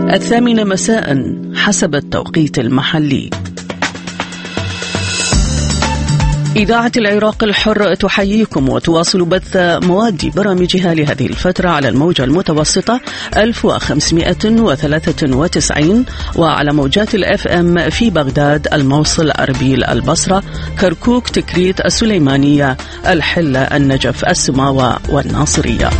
الثامنة مساء حسب التوقيت المحلي. إذاعة العراق الحر تحييكم وتواصل بث مواد برامجها لهذه الفترة على الموجة المتوسطة 1593 وعلى موجات الFM في بغداد، الموصل، أربيل، البصرة، كركوك، تكريت، السليمانية، الحلة، النجف، السماوة والناصرية.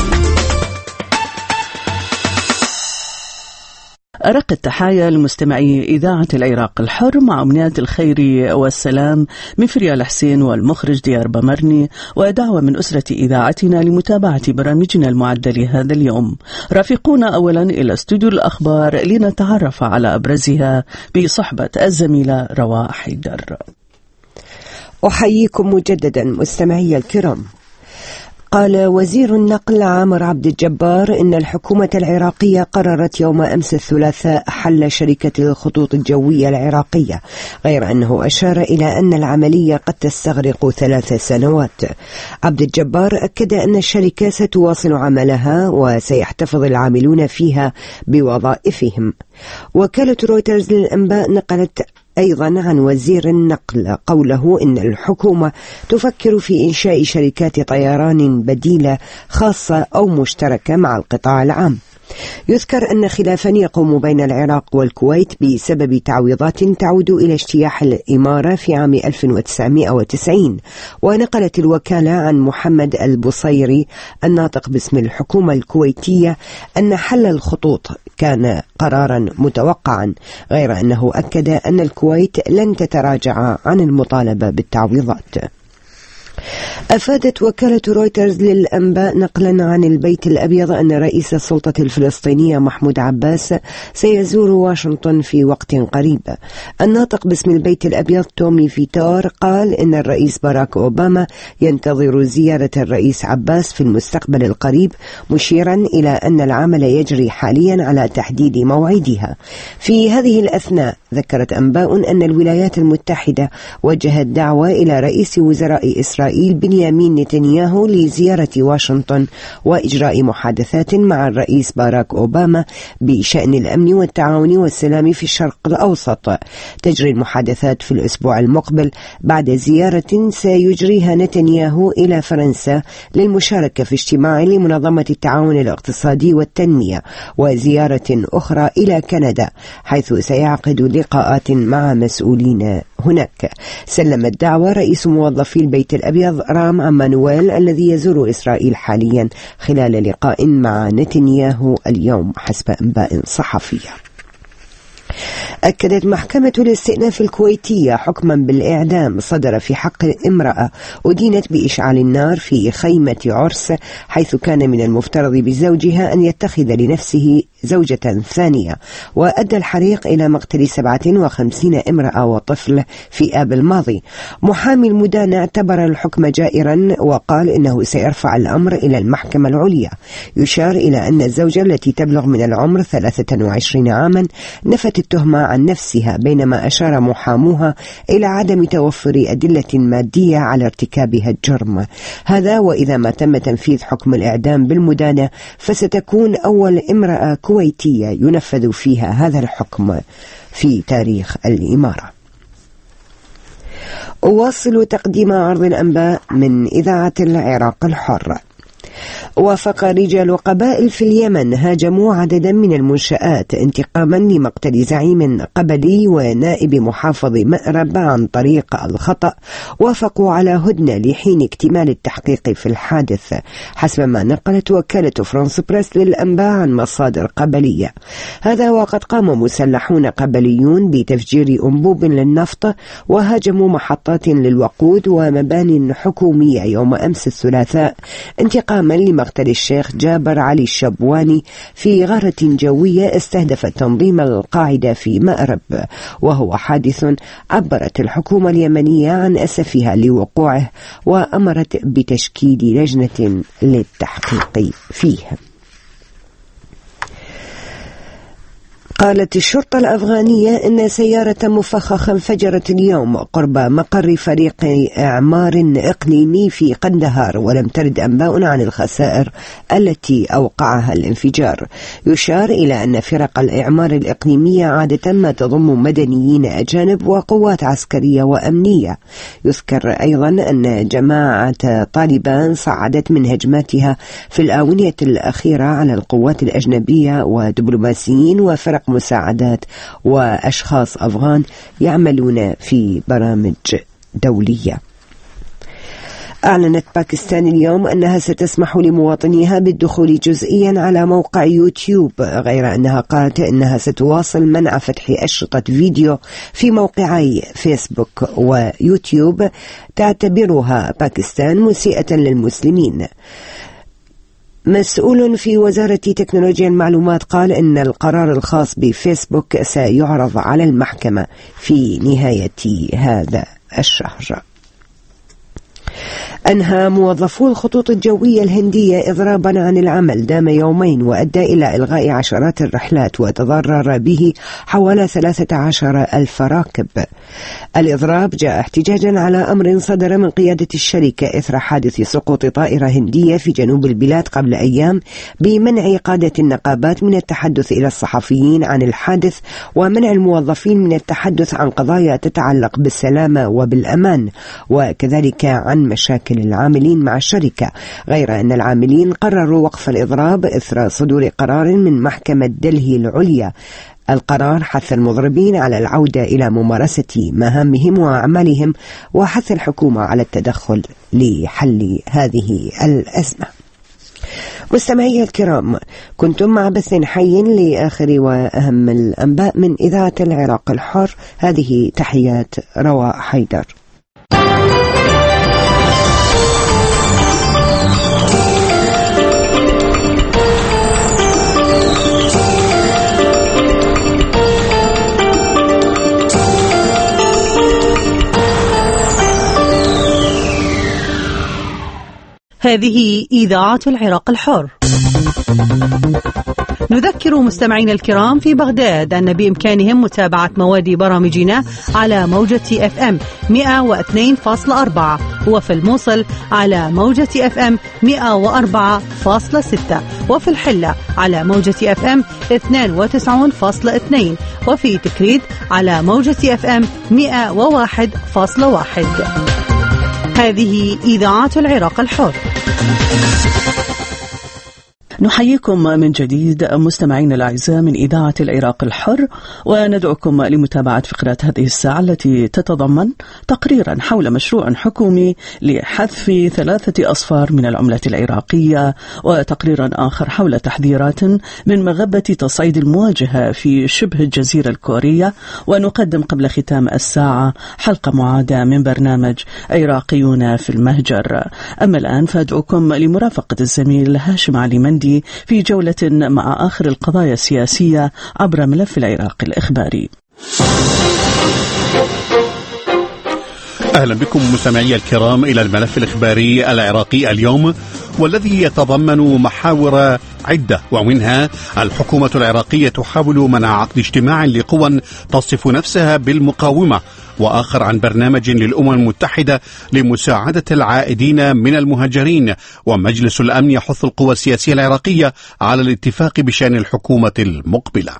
أرق التحايا لمستمعي إذاعة العراق الحر مع أمنيات الخير والسلام من فريال حسين والمخرج ديار بمرني، ودعوة من أسرة إذاعتنا لمتابعة برامجنا المعدة لهذا اليوم. رافقونا أولا إلى استوديو الأخبار لنتعرف على أبرزها بصحبة الزميلة رواء حيدر. أحييكم مجددا مستمعي الكرام. قال وزير النقل عامر عبد الجبار إن الحكومة العراقية قررت يوم أمس الثلاثاء حل شركة الخطوط الجوية العراقية، غير أنه أشار إلى أن العملية قد تستغرق 3 سنوات. عبد الجبار أكد أن الشركة ستواصل عملها وسيحتفظ العاملون فيها بوظائفهم. وكالة رويترز للأنباء نقلت أيضا عن وزير النقل قوله إن الحكومة تفكر في إنشاء شركات طيران بديلة خاصة أو مشتركة مع القطاع العام. يذكر أن خلافا يقوم بين العراق والكويت بسبب تعويضات تعود إلى اجتياح الإمارة في عام 1990. ونقلت الوكالة عن محمد البصيري الناطق باسم الحكومة الكويتية أن حل الخطوط كان قرارا متوقعا، غير أنه أكد أن الكويت لن تتراجع عن المطالبة بالتعويضات. أفادت وكالة رويترز للأنباء نقلا عن البيت الأبيض أن رئيس السلطة الفلسطينية محمود عباس سيزور واشنطن في وقت قريب. الناطق باسم البيت الأبيض تومي فيتور قال إن الرئيس باراك أوباما ينتظر زيارة الرئيس عباس في المستقبل القريب، مشيرا إلى أن العمل يجري حاليا على تحديد موعدها. في هذه الأثناء ذكرت أنباء أن الولايات المتحدة وجهت دعوة إلى رئيس وزراء إسرائيل بنيامين نتنياهو لزيارة واشنطن وإجراء محادثات مع الرئيس باراك أوباما بشأن الأمن والتعاون والسلام في الشرق الأوسط. تجري المحادثات في الأسبوع المقبل بعد زيارة سيجريها نتنياهو إلى فرنسا للمشاركة في اجتماع لمنظمة التعاون الاقتصادي والتنمية، وزيارة أخرى إلى كندا حيث سيعقد لقاءات مع مسؤولين هناك. سلم الدعوة رئيس موظفي البيت الأبيض رام أمانويل الذي يزور إسرائيل حاليا خلال لقاء مع نتنياهو اليوم حسب أنباء صحفية. أكدت محكمة الاستئناف الكويتية حكما بالإعدام صدر في حق امرأة أدينت بإشعال النار في خيمة عرس، حيث كان من المفترض بزوجها أن يتخذ لنفسه زوجة ثانية، وأدى الحريق إلى مقتل 57 امرأة وطفل في آب الماضي. محامي المدانة اعتبر الحكم جائرا وقال إنه سيرفع الأمر إلى المحكمة العليا. يشار إلى أن الزوجة التي تبلغ من العمر 23 عاما نفت التهمة عن نفسها، بينما أشار محاموها إلى عدم توفر أدلة مادية على ارتكابها الجرم. هذا وإذا ما تم تنفيذ حكم الإعدام بالمدانة فستكون أول امرأة كويتية ينفذ فيها هذا الحكم في تاريخ الإمارة. أواصل تقديم عرض الأنباء من إذاعة العراق الحر. وافق رجال قبائل في اليمن هاجموا عددا من المنشآت انتقاما لمقتل زعيم قبلي ونائب محافظ مأرب عن طريق الخطأ. وافقوا على هدنة لحين اكتمال التحقيق في الحادث حسب ما نقلت وكالة فرانس بريس للأنباء عن مصادر قبلية. هذا وقد قام مسلحون قبليون بتفجير أنبوب للنفط وهاجموا محطات للوقود ومبان حكومية يوم أمس الثلاثاء انتقاما لمقتل الشيخ جابر علي الشبواني في غارة جوية استهدفت تنظيم القاعدة في مأرب، وهو حادث عبرت الحكومة اليمنية عن أسفها لوقوعه وأمرت بتشكيل لجنة للتحقيق فيه. قالت الشرطة الأفغانية إن سيارة مفخخة انفجرت اليوم قرب مقر فريق إعمار إقليمي في قندهار، ولم ترد أنباء عن الخسائر التي أوقعها الانفجار. يشار إلى أن فرق الإعمار الإقليمية عادة ما تضم مدنيين أجانب وقوات عسكرية وأمنية. يذكر أيضا أن جماعة طالبان صعدت من هجماتها في الآونة الأخيرة على القوات الأجنبية ودبلوماسيين وفرق مساعدات وأشخاص أفغان يعملون في برامج دولية. أعلنت باكستان اليوم أنها ستسمح لمواطنيها بالدخول جزئيا على موقع يوتيوب، غير أنها قالت أنها ستواصل منع فتح أشرطة فيديو في موقعي فيسبوك ويوتيوب تعتبرها باكستان مسيئة للمسلمين. مسؤول في وزارة تكنولوجيا المعلومات قال إن القرار الخاص بفيسبوك سيعرض على المحكمة في نهاية هذا الشهر. أنهى موظفو الخطوط الجوية الهندية إضرابا عن العمل دام يومين وأدى إلى إلغاء عشرات الرحلات وتضرر به حوالي 13,000 راكب. الإضراب جاء احتجاجا على أمر صدر من قيادة الشركة إثر حادث سقوط طائرة هندية في جنوب البلاد قبل أيام بمنع قادة النقابات من التحدث إلى الصحفيين عن الحادث ومنع الموظفين من التحدث عن قضايا تتعلق بالسلامة وبالأمان وكذلك عن مشاكل العاملين مع الشركة، غير أن العاملين قرروا وقف الإضراب إثر صدور قرار من محكمة دلهي العليا. القرار حث المضربين على العودة إلى ممارسة مهامهم وأعمالهم وحث الحكومة على التدخل لحل هذه الأزمة. مستمعي الكرام، كنتم مع بث حي لآخر وأهم الأنباء من إذاعة العراق الحر. هذه تحيات رواء حيدر. هذه إذاعة العراق الحر. نذكر مستمعين الكرام في بغداد أن بإمكانهم متابعة مواد برامجنا على موجة FM 102.4 وفي الموصل على موجة FM 104.6 وفي الحلة على موجة FM 92.2 وفي تكريد على موجة FM 101.1. هذه إذاعة العراق الحر. نحييكم من جديد مستمعين الأعزاء من إذاعة العراق الحر، وندعوكم لمتابعة فقرات هذه الساعة التي تتضمن تقريرا حول مشروع حكومي لحذف 3 أصفار من العملة العراقية، وتقريرا آخر حول تحذيرات من مغبة تصعيد المواجهة في شبه الجزيرة الكورية. ونقدم قبل ختام الساعة حلقة معادة من برنامج عراقيون في المهجر. أما الآن فأدعوكم لمرافقة الزميل هاشم علي مندي في جولة مع آخر القضايا السياسية عبر ملف العراق الإخباري. أهلا بكم مستمعي الكرام إلى الملف الإخباري العراقي اليوم، والذي يتضمن محاور عدة، ومنها الحكومة العراقية تحاول منع عقد اجتماع لقوى تصف نفسها بالمقاومة، وآخر عن برنامج للأمم المتحدة لمساعدة العائدين من المهاجرين، ومجلس الأمن يحث القوى السياسية العراقية على الاتفاق بشأن الحكومة المقبلة.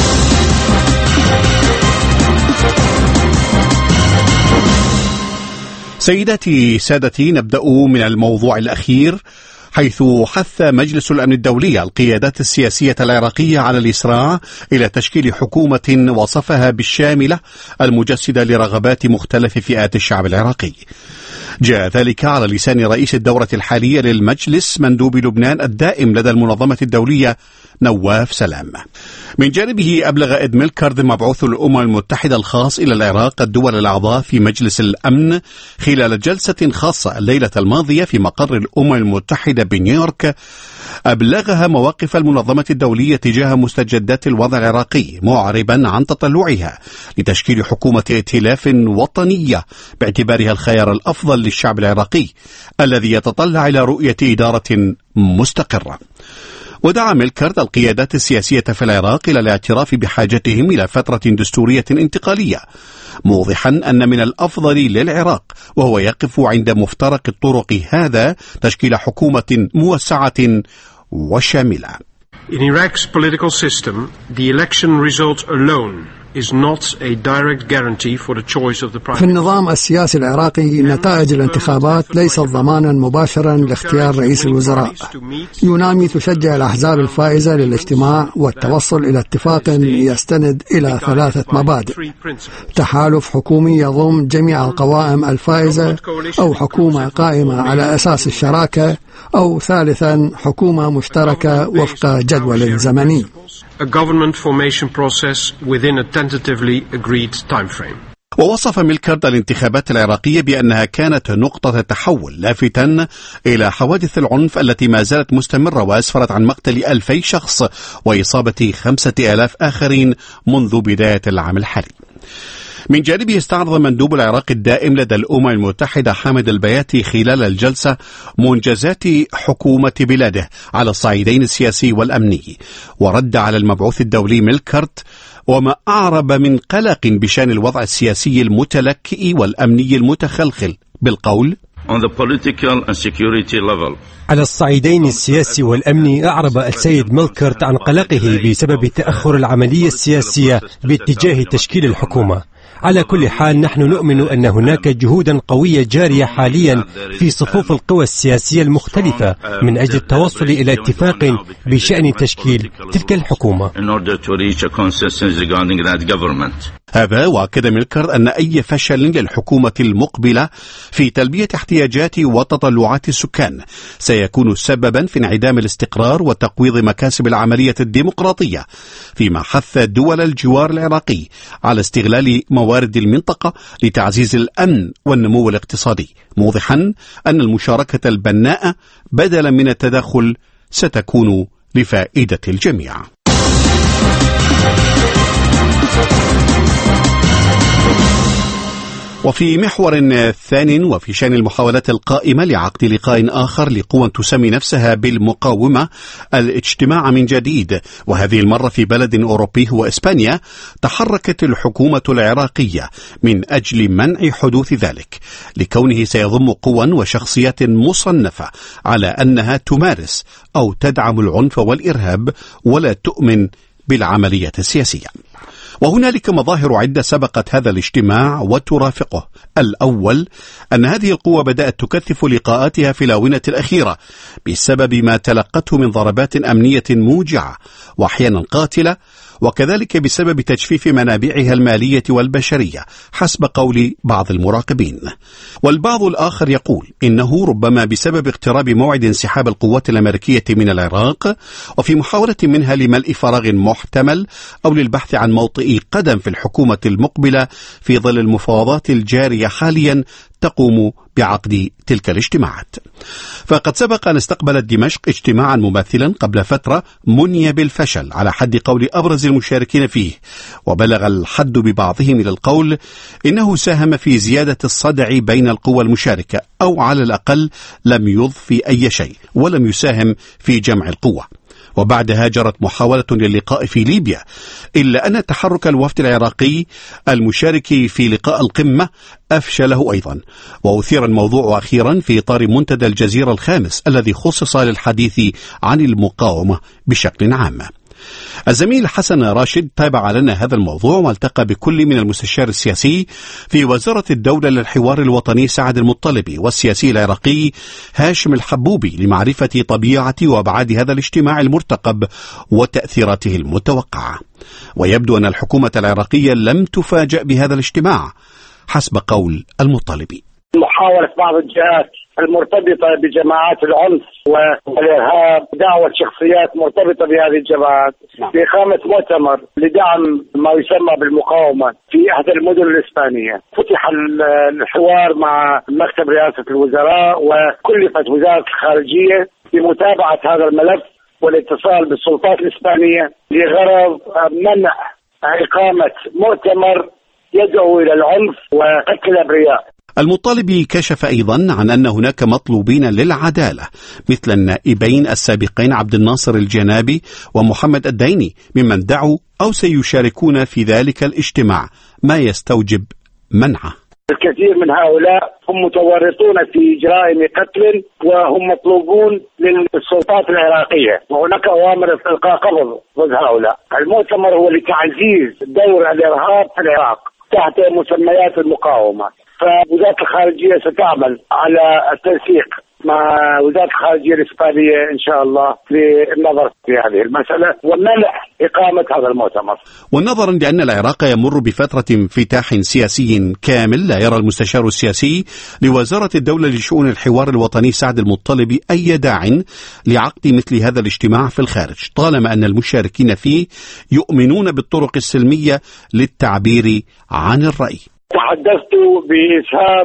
سيداتي سادتي، نبدأ من الموضوع الأخير، حيث حث مجلس الأمن الدولي القيادات السياسية العراقية على الإسراع إلى تشكيل حكومة وصفها بالشاملة المجسدة لرغبات مختلف فئات الشعب العراقي. جاء ذلك على لسان رئيس الدورة الحالية للمجلس مندوب لبنان الدائم لدى المنظمة الدولية نواف سلام. من جانبه أبلغ إد ميلكارد مبعوث الأمم المتحدة الخاص إلى العراق الدول الأعضاء في مجلس الأمن خلال جلسة خاصة الليلة الماضية في مقر الأمم المتحدة بنيويورك، أبلغها مواقف المنظمة الدولية تجاه مستجدات الوضع العراقي، معربا عن تطلعها لتشكيل حكومة ائتلاف وطنية باعتبارها الخيار الأفضل للشعب العراقي الذي يتطلع إلى رؤية إدارة مستقرة. ودعا ميلكرت القيادات السياسية في العراق إلى الاعتراف بحاجتهم إلى فترة دستورية انتقالية، موضحا أن من الأفضل للعراق وهو يقف عند مفترق الطرق هذا تشكيل حكومة موسعة وشاملة. In Iraq's political system, the election result alone is not a direct guarantee for the choice of the prime. في النظام السياسي العراقي نتائج الانتخابات ليست ضمانا مباشرا لاختيار رئيس الوزراء. يونامي تشجع الأحزاب الفائزة للاجتماع والتوصل إلى اتفاق يستند إلى 3 مبادئ: تحالف حكومي يضم جميع القوائم الفائزة، أو حكومة قائمة على أساس الشراكة، أو ثالثا حكومة مشتركة وفق جدول زمني. A government formation process within a tentatively agreed time frame. ووصف ميلكرت الانتخابات العراقية بأنها كانت نقطة تحول، لافتا إلى حوادث العنف التي ما زالت مستمرة وأسفرت عن مقتل 2000 شخص وإصابة 5000 آخرين منذ بداية العام الحالي. من جانبه استعرض مندوب العراق الدائم لدى الأمم المتحدة حامد البياتي خلال الجلسة منجزات حكومة بلاده على الصعيدين السياسي والأمني، ورد على المبعوث الدولي ميلكرت وما أعرب من قلق بشأن الوضع السياسي المتلكئ والأمني المتخلخل بالقول: على الصعيدين السياسي والأمني أعرب السيد ميلكرت عن قلقه بسبب تأخر العملية السياسية باتجاه تشكيل الحكومة. على كل حال نحن نؤمن أن هناك جهودا قوية جارية حاليا في صفوف القوى السياسية المختلفة من أجل التوصل إلى اتفاق بشأن تشكيل تلك الحكومة. هذا وأكد ميلكرت أن أي فشل للحكومة المقبلة في تلبية احتياجات وتطلعات السكان سيكون سببا في انعدام الاستقرار وتقويض مكاسب العملية الديمقراطية، فيما حث دول الجوار العراقي على استغلال موارد المنطقة لتعزيز الأمن والنمو الاقتصادي، موضحا أن المشاركة البناءة بدلا من التدخل ستكون لفائدة الجميع. وفي محور ثان وفي شأن المحاولات القائمة لعقد لقاء آخر لقوى تسمي نفسها بالمقاومة الاجتماع من جديد، وهذه المرة في بلد أوروبي هو إسبانيا، تحركت الحكومة العراقية من أجل منع حدوث ذلك، لكونه سيضم قوى وشخصيات مصنفة على أنها تمارس أو تدعم العنف والإرهاب ولا تؤمن بالعملية السياسية. وهنالك مظاهر عدة سبقت هذا الاجتماع وترافقه. الأول أن هذه القوى بدأت تكثف لقاءاتها في الآونة الأخيرة بسبب ما تلقته من ضربات أمنية موجعة وأحيانا قاتلة، وكذلك بسبب تجفيف منابعها المالية والبشرية حسب قول بعض المراقبين. والبعض الآخر يقول إنه ربما بسبب اقتراب موعد انسحاب القوات الأمريكية من العراق، وفي محاولة منها لملء فراغ محتمل أو للبحث عن موطئ قدم في الحكومة المقبلة في ظل المفاوضات الجارية حاليا تقوم بعقد تلك الاجتماعات. فقد سبق أن استقبلت دمشق اجتماعا مماثلا قبل فترة مني بالفشل على حد قول أبرز المشاركين فيه، وبلغ الحد ببعضهم إلى القول إنه ساهم في زيادة الصدع بين القوى المشاركة، أو على الأقل لم يضفي أي شيء ولم يساهم في جمع القوة. وبعدها جرت محاولة للقاء في ليبيا، إلا أن تحرك الوفد العراقي المشارك في لقاء القمة أفشله أيضا. وأثير الموضوع أخيرا في إطار منتدى الجزيرة الخامس الذي خصص للحديث عن المقاومة بشكل عام. الزميل حسن راشد تابع لنا هذا الموضوع والتقى بكل من المستشار السياسي في وزارة الدولة للحوار الوطني سعد المطلبي والسياسي العراقي هاشم الحبوبي لمعرفة طبيعة وأبعاد هذا الاجتماع المرتقب وتأثيراته المتوقعة. ويبدو أن الحكومة العراقية لم تفاجأ بهذا الاجتماع حسب قول المطلبي. محاولة بعض الجهات المرتبطة بجماعات العنف والإرهاب دعوة شخصيات مرتبطة بهذه الجماعات بإقامة مؤتمر لدعم ما يسمى بالمقاومة في أحد المدن الإسبانية. فتح الحوار مع مكتب رئاسة الوزراء، وكلفت وزارة الخارجية بمتابعة هذا الملف والاتصال بالسلطات الإسبانية لغرض منع إقامة مؤتمر يدعو إلى العنف وقتل الأبرياء. المطالب كشف أيضا عن أن هناك مطلوبين للعدالة مثل النائبين السابقين عبد الناصر الجنابي ومحمد الديني ممن دعوا أو سيشاركون في ذلك الاجتماع، ما يستوجب منعه. الكثير من هؤلاء هم متورطون في جرائم قتل وهم مطلوبون للسلطات العراقية، وهناك أوامر إلقاء قبض ضد هؤلاء. المؤتمر هو لتعزيز دور الإرهاب في العراق تحت مسميات المقاومة، فوزارة الخارجية ستعمل على التنسيق مع وزارة الخارجية الإسبانية إن شاء الله للنظر في هذه المسألة ومنع إقامة هذا المؤتمر. ونظرا لأن العراق يمر بفترة انفتاح سياسي كامل، لا يرى المستشار السياسي لوزارة الدولة لشؤون الحوار الوطني سعد المطلبي أي داع لعقد مثل هذا الاجتماع في الخارج، طالما أن المشاركين فيه يؤمنون بالطرق السلمية للتعبير عن الرأي. تحدثت بإسهاب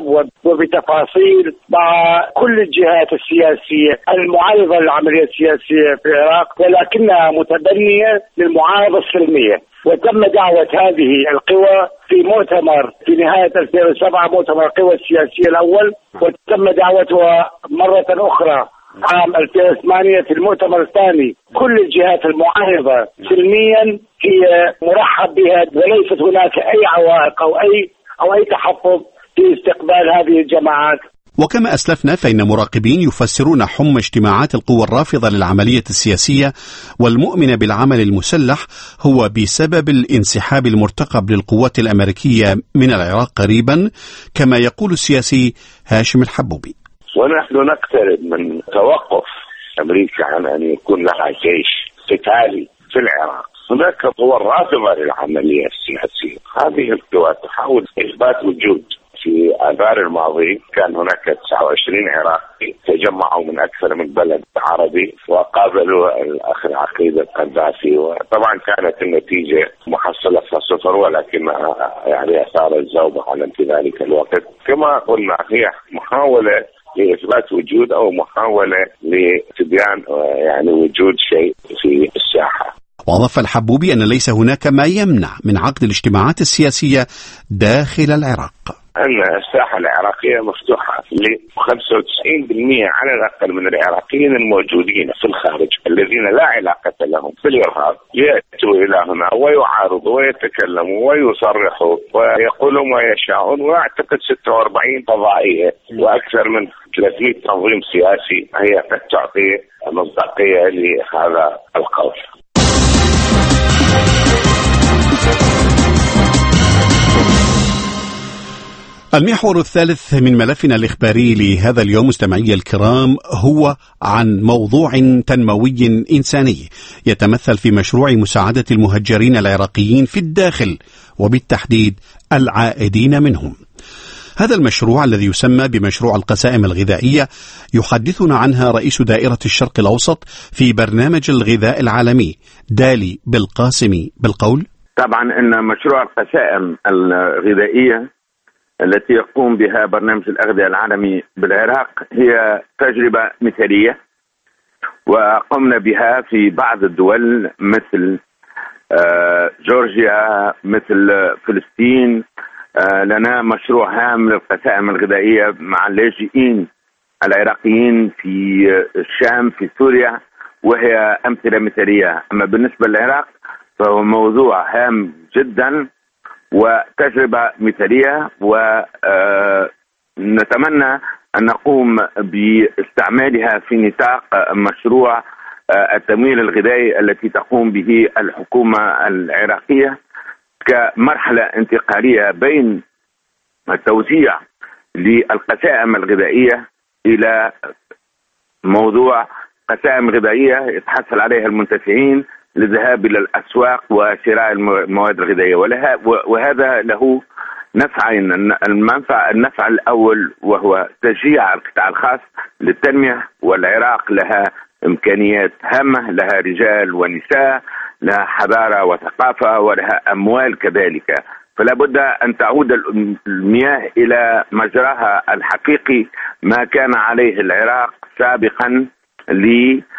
وبتفاصيل مع كل الجهات السياسية المعارضة للعملية السياسية في العراق، ولكنها متبنية للمعارضة السلمية. وتم دعوة هذه القوى في مؤتمر في نهاية 2007، مؤتمر القوى السياسية الأول، وتم دعوتها مرة أخرى عام 2008 في المؤتمر الثاني. كل الجهات المعارضة سلميا هي مرحب بها، وليست هناك أي عوائق أو أي تحفظ في استقبال هذه الجماعات. وكما أسلفنا فإن مراقبين يفسرون حم اجتماعات القوى الرافضة للعملية السياسية والمؤمنة بالعمل المسلح هو بسبب الانسحاب المرتقب للقوات الأمريكية من العراق قريبا، كما يقول السياسي هاشم الحبوبي. ونحن نقترب من توقف أمريكا عن أن يكون لها جيش قتالي في العراق. هناك قوى رافضة للعملية السياسية، هذه القوى تحاول إثبات وجود. في آذار الماضي كان هناك 29 عراقي تجمعوا من أكثر من بلد عربي وقابلوا الأخ العقيد القذافي، وطبعا كانت النتيجة محصلة 0، ولكن يعني أثار الزوبة على في ذلك الوقت. كما قلنا هي محاولة لإثبات وجود أو محاولة لتبيان يعني وجود شيء في الساحة. وأضاف الحبوبي أن ليس هناك ما يمنع من عقد الاجتماعات السياسية داخل العراق. أن الساحة العراقية مفتوحة ل 95% على الأقل من العراقيين الموجودين في الخارج الذين لا علاقة لهم في الإرهاب يأتوا إلى هنا ويعارضوا ويتكلموا ويصرحوا ويقولوا ما يشاءون. وأعتقد 46 قضائية وأكثر من 300 تنظيم سياسي هي قد تعطي مصداقية لهذا القول. المحور الثالث من ملفنا الإخباري لهذا اليوم مستمعي الكرام هو عن موضوع تنموي إنساني يتمثل في مشروع مساعدة المهجرين العراقيين في الداخل وبالتحديد العائدين منهم. هذا المشروع الذي يسمى بمشروع القسائم الغذائية يحدثنا عنها رئيس دائرة الشرق الأوسط في برنامج الغذاء العالمي دالي بالقاسمي بالقول. طبعا إن مشروع القسائم الغذائية التي يقوم بها برنامج الأغذية العالمي بالعراق هي تجربة مثالية، وقمنا بها في بعض الدول مثل جورجيا، مثل فلسطين. لنا مشروع هام للقسائم الغذائية مع اللاجئين العراقيين في الشام، في سوريا، وهي أمثلة مثالية. أما بالنسبة للعراق فهو موضوع هام جدا وتجربة مثالية، ونتمنى أن نقوم باستعمالها في نطاق مشروع التمويل الغذائي التي تقوم به الحكومة العراقية كمرحلة انتقالية بين التوزيع للقسائم الغذائية إلى موضوع قسائم غذائية يتحصل عليها المنتفعين للذهاب إلى الأسواق وشراء المواد الغذائية. وهذا له نفعين. النفع الأول وهو تشجيع القطاع الخاص للتنمية، والعراق لها إمكانيات هامة، لها رجال ونساء، لها حضارة وثقافة، ولها أموال كذلك، فلا بد أن تعود المياه إلى مجراها الحقيقي ما كان عليه العراق سابقا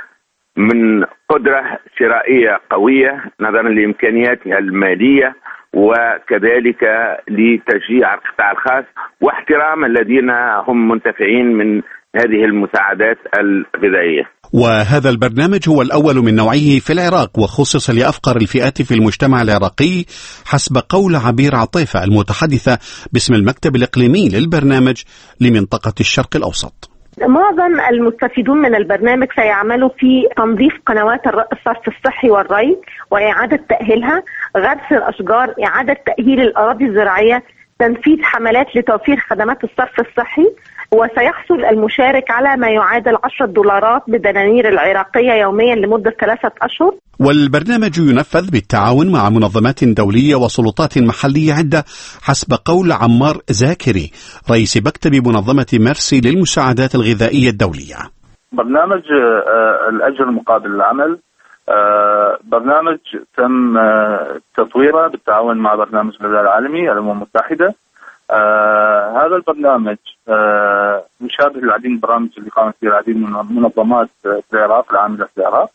من قدرة شرائية قوية نظرا لإمكانياتها المالية وكذلك لتشجيع القطاع الخاص واحترام الذين هم منتفعين من هذه المساعدات الغذائية. وهذا البرنامج هو الأول من نوعه في العراق، وخصص لأفقر الفئات في المجتمع العراقي حسب قول عبير عطيفة المتحدثة باسم المكتب الإقليمي للبرنامج لمنطقة الشرق الأوسط. معظم المستفيدون من البرنامج سيعملوا في تنظيف قنوات الصرف الصحي والري وإعادة تأهيلها، غرس الأشجار، إعادة تأهيل الأراضي الزراعية، تنفيذ حملات لتوفير خدمات الصرف الصحي. وسيحصل المشارك على ما يعادل $10 بالدنانير العراقية يوميا لمدة 3 أشهر. والبرنامج ينفذ بالتعاون مع منظمات دولية وسلطات محلية عدة حسب قول عمار زاكري رئيس مكتب منظمة ميرسي للمساعدات الغذائية الدولية. برنامج الأجر مقابل العمل برنامج تم تطويره بالتعاون مع برنامج الغذاء العالمي الأمم المتحدة. هذا البرنامج مشابه للعديد من البرامج اللي قامت بها العديد من المنظمات في العراق العاملة في العراق.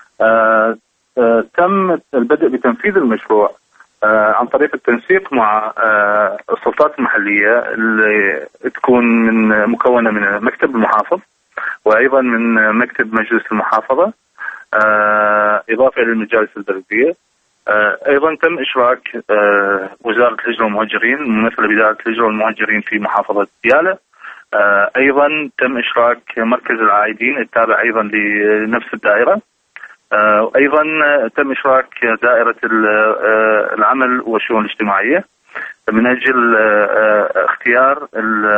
تم البدء بتنفيذ المشروع عن طريق التنسيق مع السلطات المحلية اللي تكون مكونة من مكتب المحافظ وأيضا من مكتب مجلس المحافظة إضافة إلى المجالس البلدية. أيضا تم إشراك وزارة الهجرة والمهاجرين ممثلة بإدارة الهجرة والمهاجرين في محافظة ديالى. أيضا تم إشراك مركز العائدين التابع أيضا لنفس الدائرة. أيضا تم إشراك دائرة العمل والشؤون الاجتماعية من أجل اختيار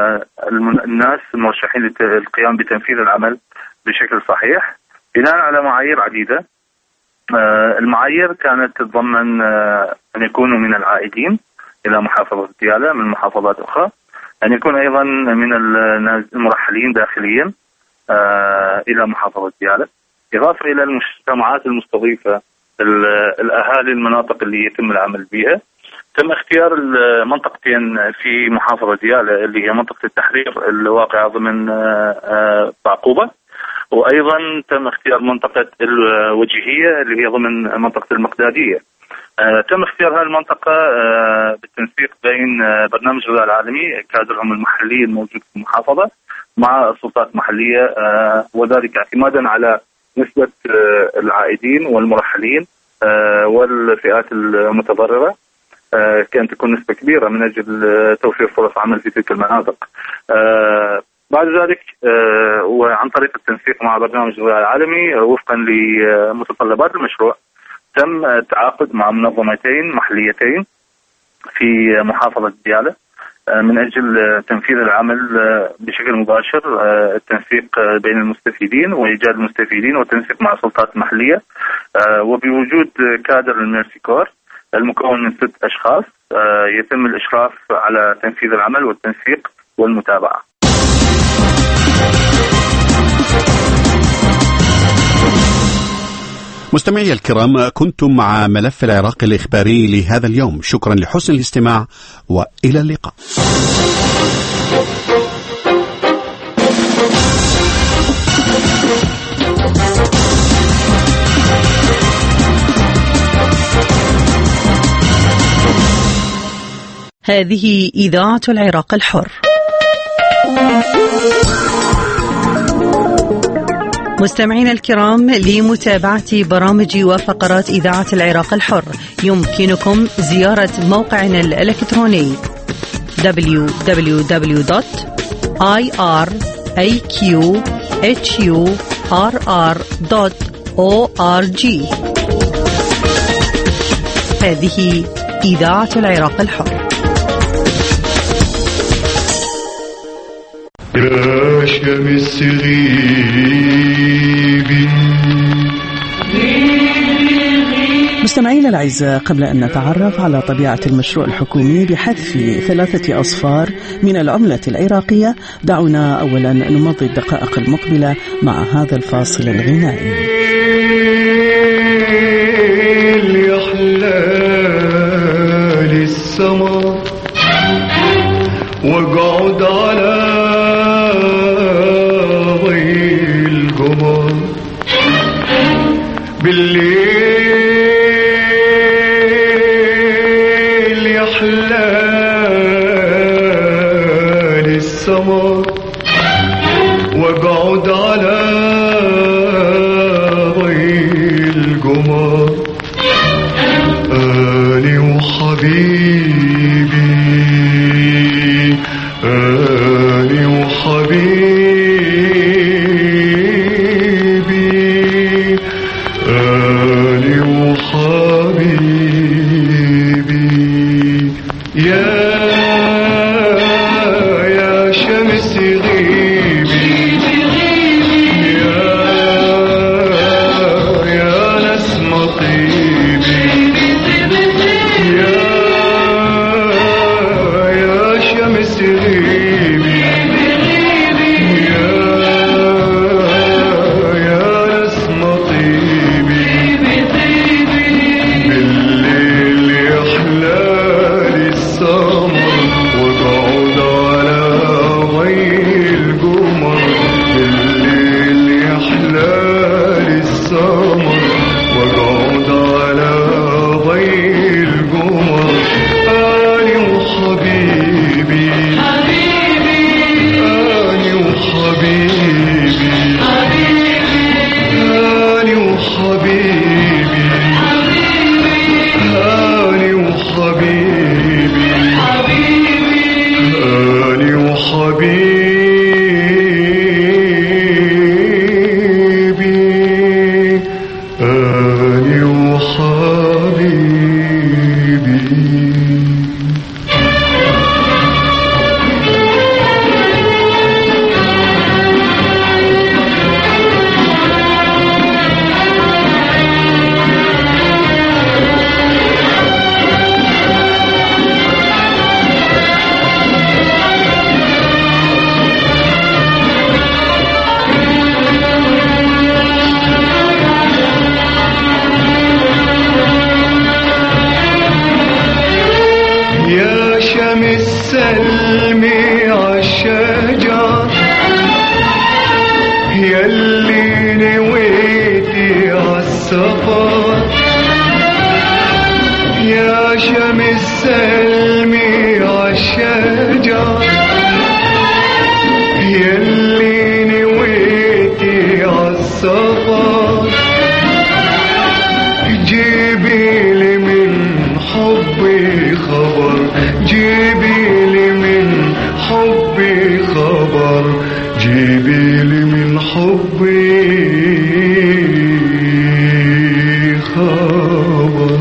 الناس المرشحين للقيام بتنفيذ العمل بشكل صحيح بناء على معايير عديدة. المعايير كانت تتضمن أن يكونوا من العائدين إلى محافظة ديالى من محافظات أخرى، أن يكون أيضا من المرحلين داخليا إلى محافظة ديالى، إضافة إلى المجتمعات المستضيفة الأهالي المناطق اللي يتم العمل بها. تم اختيار المنطقتين في محافظة ديالى اللي هي منطقة التحرير الواقعة ضمن بعقوبة، وأيضا تم اختيار منطقة الوجهية اللي هي ضمن منطقة المقدادية. تم اختيار هذه المنطقة بالتنسيق بين برنامج الغذاء العالمي كادرهم المحلي الموجود في المحافظة مع السلطات المحلية، وذلك اعتمادا على نسبة العائدين والمرحلين والفئات المتضررة. كانت تكون نسبة كبيرة من أجل توفير فرص عمل في تلك المناطق. بعد ذلك وعن طريق التنسيق مع برنامج الغذاء العالمي وفقا لمتطلبات المشروع تم التعاقد مع منظمتين محليتين في محافظة ديالى من أجل تنفيذ العمل بشكل مباشر، التنسيق بين المستفيدين وإيجاد المستفيدين والتنسيق مع السلطات المحلية، وبوجود كادر الميرسي كور المكون من 6 أشخاص يتم الإشراف على تنفيذ العمل والتنسيق والمتابعة. مستمعي الكرام، كنتم مع ملف العراق الإخباري لهذا اليوم. شكرا لحسن الاستماع وإلى اللقاء. هذه إذاعة العراق الحر. مستمعينا الكرام، لمتابعة برامج وفقرات إذاعة العراق الحر يمكنكم زيارة موقعنا الإلكتروني www.iraqhurr.org. هذه إذاعة العراق الحر. يا شمس غيبي. مستمعينا الأعزاء، قبل أن نتعرف على طبيعة المشروع الحكومي بحذف 3 أصفار من العملة العراقية، دعونا أولا نمضي الدقائق المقبلة مع هذا الفاصل الغنائي. يحلى للسما واقعد على بالليل للسمر وابعد على ضي القمر أني وحبيبي أني وحبيبي أني وحبيبي يا شمس غيبي يا نسم طيبي يا شمس غيبي يا نسم طيبي بالليل يحلى السمر وقعد على ضي القمر بالليل يحلى السمر وقعد على ضي القمر أني وحبيبي أني وحبيبي أني وحبيبي أني وحبيبي أني وحبيبي أني وحبيبي يا شمس سلمي عالشجر ياللي نويتي عالسفر يا شمس سلمي عالشجر ياللي نويتي عالسفر جيبي لي من حبي خبر جيبي لي من حبي خبر جيبي لي من حبي خبر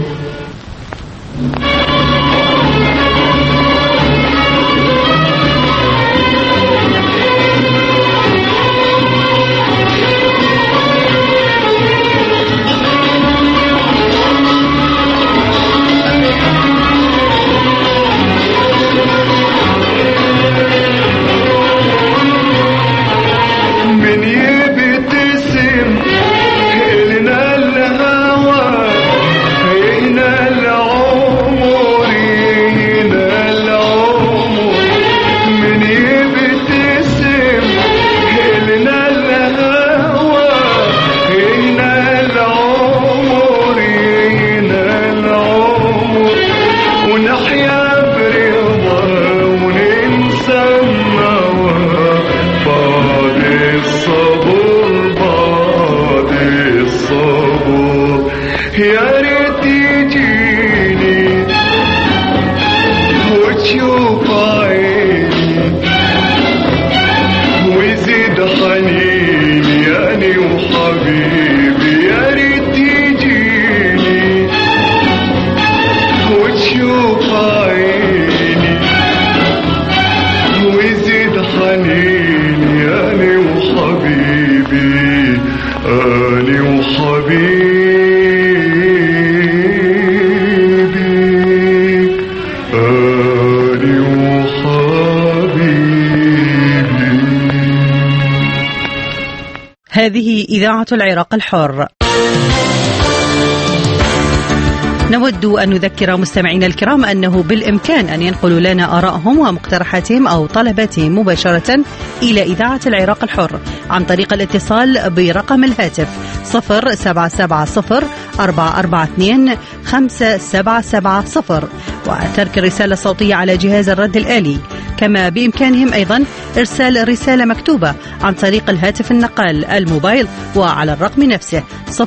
من يبتسم لنا الهوى هنا العمر هنا العمر من يبتسم لنا الهوى هنا العمر هنا العمر ونحيا برضا وننسى النوى بعد الصبر بعد الصبر يا ريت يجيني وتشوف عيني ويزيد حنيني أني وحبيبي يا ريت يجيني وتشوف عيني ويزيد حنيني أني وحبيبي أني وحبيبي أني وحبيبي. هذه إذاعة العراق الحر. نود أن نذكر مستمعينا الكرام أنه بالإمكان أن ينقلوا لنا آرائهم ومقترحاتهم أو طلباتهم مباشرة إلى إذاعة العراق الحر عن طريق الاتصال برقم الهاتف 0770-442-5770 وترك الرسالة الصوتية على جهاز الرد الآلي. كما بإمكانهم أيضا إرسال رسالة مكتوبة عن طريق الهاتف النقال الموبايل وعلى الرقم نفسه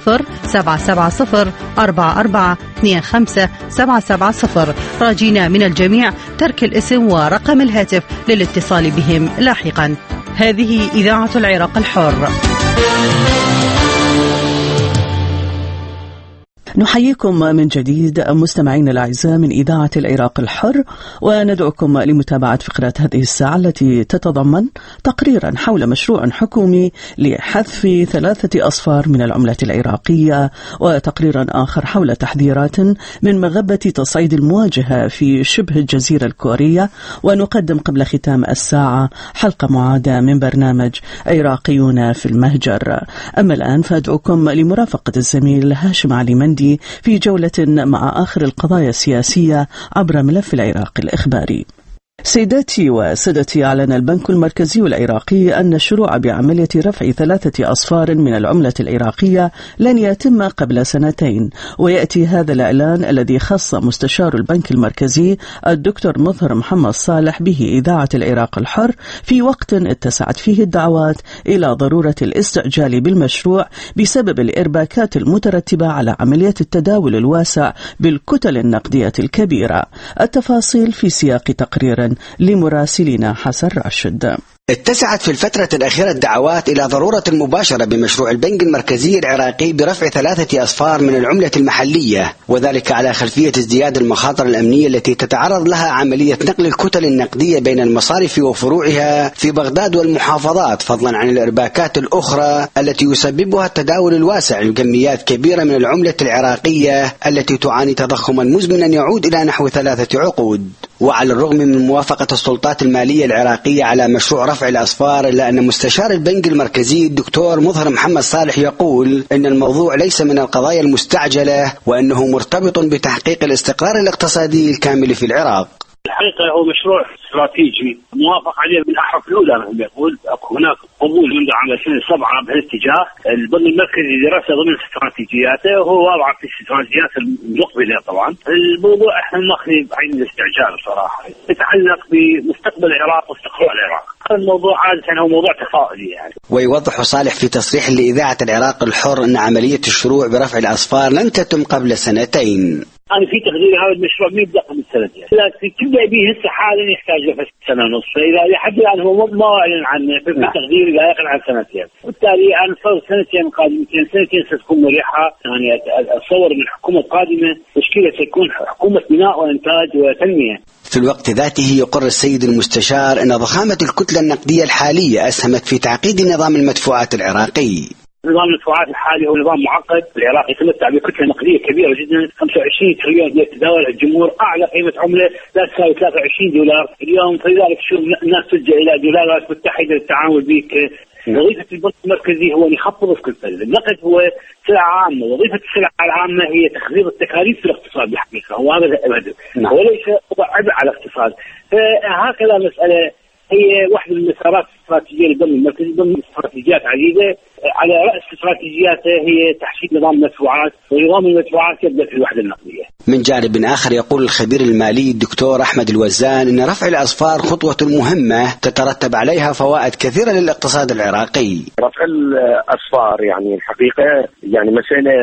077044257770 راجين من الجميع ترك الاسم ورقم الهاتف للاتصال بهم لاحقا. هذه إذاعة العراق الحر. نحييكم من جديد مستمعين الأعزاء من إذاعة العراق الحر، وندعوكم لمتابعة فقرات هذه الساعة التي تتضمن تقريرا حول مشروع حكومي لحذف 3 أصفار من العملة العراقية، وتقريرا آخر حول تحذيرات من مغبة تصعيد المواجهة في شبه الجزيرة الكورية. ونقدم قبل ختام الساعة حلقة معادة من برنامج عراقيون في المهجر. أما الآن فأدعوكم لمرافقة الزميل هاشم علي مندي في جولة مع آخر القضايا السياسية عبر ملف العراق الإخباري. سيداتي وسادتي، أعلن البنك المركزي العراقي أن الشروع بعملية رفع 3 أصفار من العملة العراقية لن يتم قبل 2 سنين، ويأتي هذا الإعلان الذي خص مستشار البنك المركزي الدكتور مظهر محمد صالح به إذاعة العراق الحر في وقت اتسعت فيه الدعوات إلى ضرورة الاستعجال بالمشروع بسبب الإرباكات المترتبة على عملية التداول الواسع بالكتل النقدية الكبيرة. التفاصيل في سياق تقرير لمراسلنا حسن راشد. اتسعت في الفترة الأخيرة الدعوات إلى ضرورة المباشرة بمشروع البنك المركزي العراقي برفع 3 أصفار من العملة المحلية، وذلك على خلفية ازدياد المخاطر الأمنية التي تتعرض لها عملية نقل الكتل النقدية بين المصارف وفروعها في بغداد والمحافظات، فضلا عن الإرباكات الأخرى التي يسببها التداول الواسع لكميات كبيرة من العملة العراقية التي تعاني تضخما مزمنا يعود إلى نحو 3 عقود. وعلى الرغم من موافقة السلطات المالية العراقية على مشروع رفع الأصفار، إلا أن مستشار البنك المركزي الدكتور مظهر محمد صالح يقول إن الموضوع ليس من القضايا المستعجلة، وأنه مرتبط بتحقيق الاستقرار الاقتصادي الكامل في العراق. الحقيقة هو مشروع استراتيجي موافق عليه بالأحرف الأولى، يقول هناك قبول منذ عام 2007 بهالاتجاه. البنك المركزي درس ضمن استراتيجياته وهو واضع في الاستراتيجيات المقبلة. طبعا الموضوع احنا ماخذ بعين الاستعجال صراحة، يتعلق بمستقبل العراق واستقرار العراق. الموضوع عادة هو موضوع تفاؤلي يعني. ويوضح صالح في تصريح لإذاعة العراق الحر أن عملية الشروع برفع الأصفار لن تتم قبل 2 سنين. أنا في تقدير هذا المشروع ما يبدأ قبل 2 سنين، لكن كل به هسه حالا يحتاج له 1.5 سنة، فإذا لحد الآن هو ما أعلن عنه في تقدير لا يقل عن 2 سنين، وبالتالي أنا أتصور 2 سنين قادمتين 2 سنين ستكون مريحة. يعني أتصور من الحكومة القادمة تشكيلة سيكون حكومة بناء وإنتاج وتنمية. في الوقت ذاته يقر السيد المستشار أن ضخامة الكتلة النقدية الحالية أسهمت في تعقيد نظام المدفوعات العراقي. نظام المدفوعات الحالي هو نظام معقد. العراق يتمتع بكتله نقديه كبيره جدا، 25 تريليون يتداول الجمهور، اعلى قيمه عمله لا تساوي $23 اليوم. فلذلك شوف الناس تلجا الى دولارات متحده للتعامل به. وظيفه البنك المركزي هو ان يخفض الكلفه. النقد هو سلعه عامه، وظيفه السلعه العامه هي تخفيض التكاليف في الاقتصاد بالحقيقه، هو هذا الهدف وليس عبء على الاقتصاد. فهكذا مساله هي واحدة من المسارات الاستراتيجية للبنك المركزي ضمن استراتيجيات عديدة. على رأس استراتيجياته هي تحسين نظام المدفوعات، ونظام المدفوعات يبدأ في الوحدة النقدية. من جانب آخر يقول الخبير المالي الدكتور أحمد الوزان إن رفع الأصفار خطوة مهمة تترتب عليها فوائد كثيرة للاقتصاد العراقي. رفع الأصفار يعني الحقيقة يعني مسألة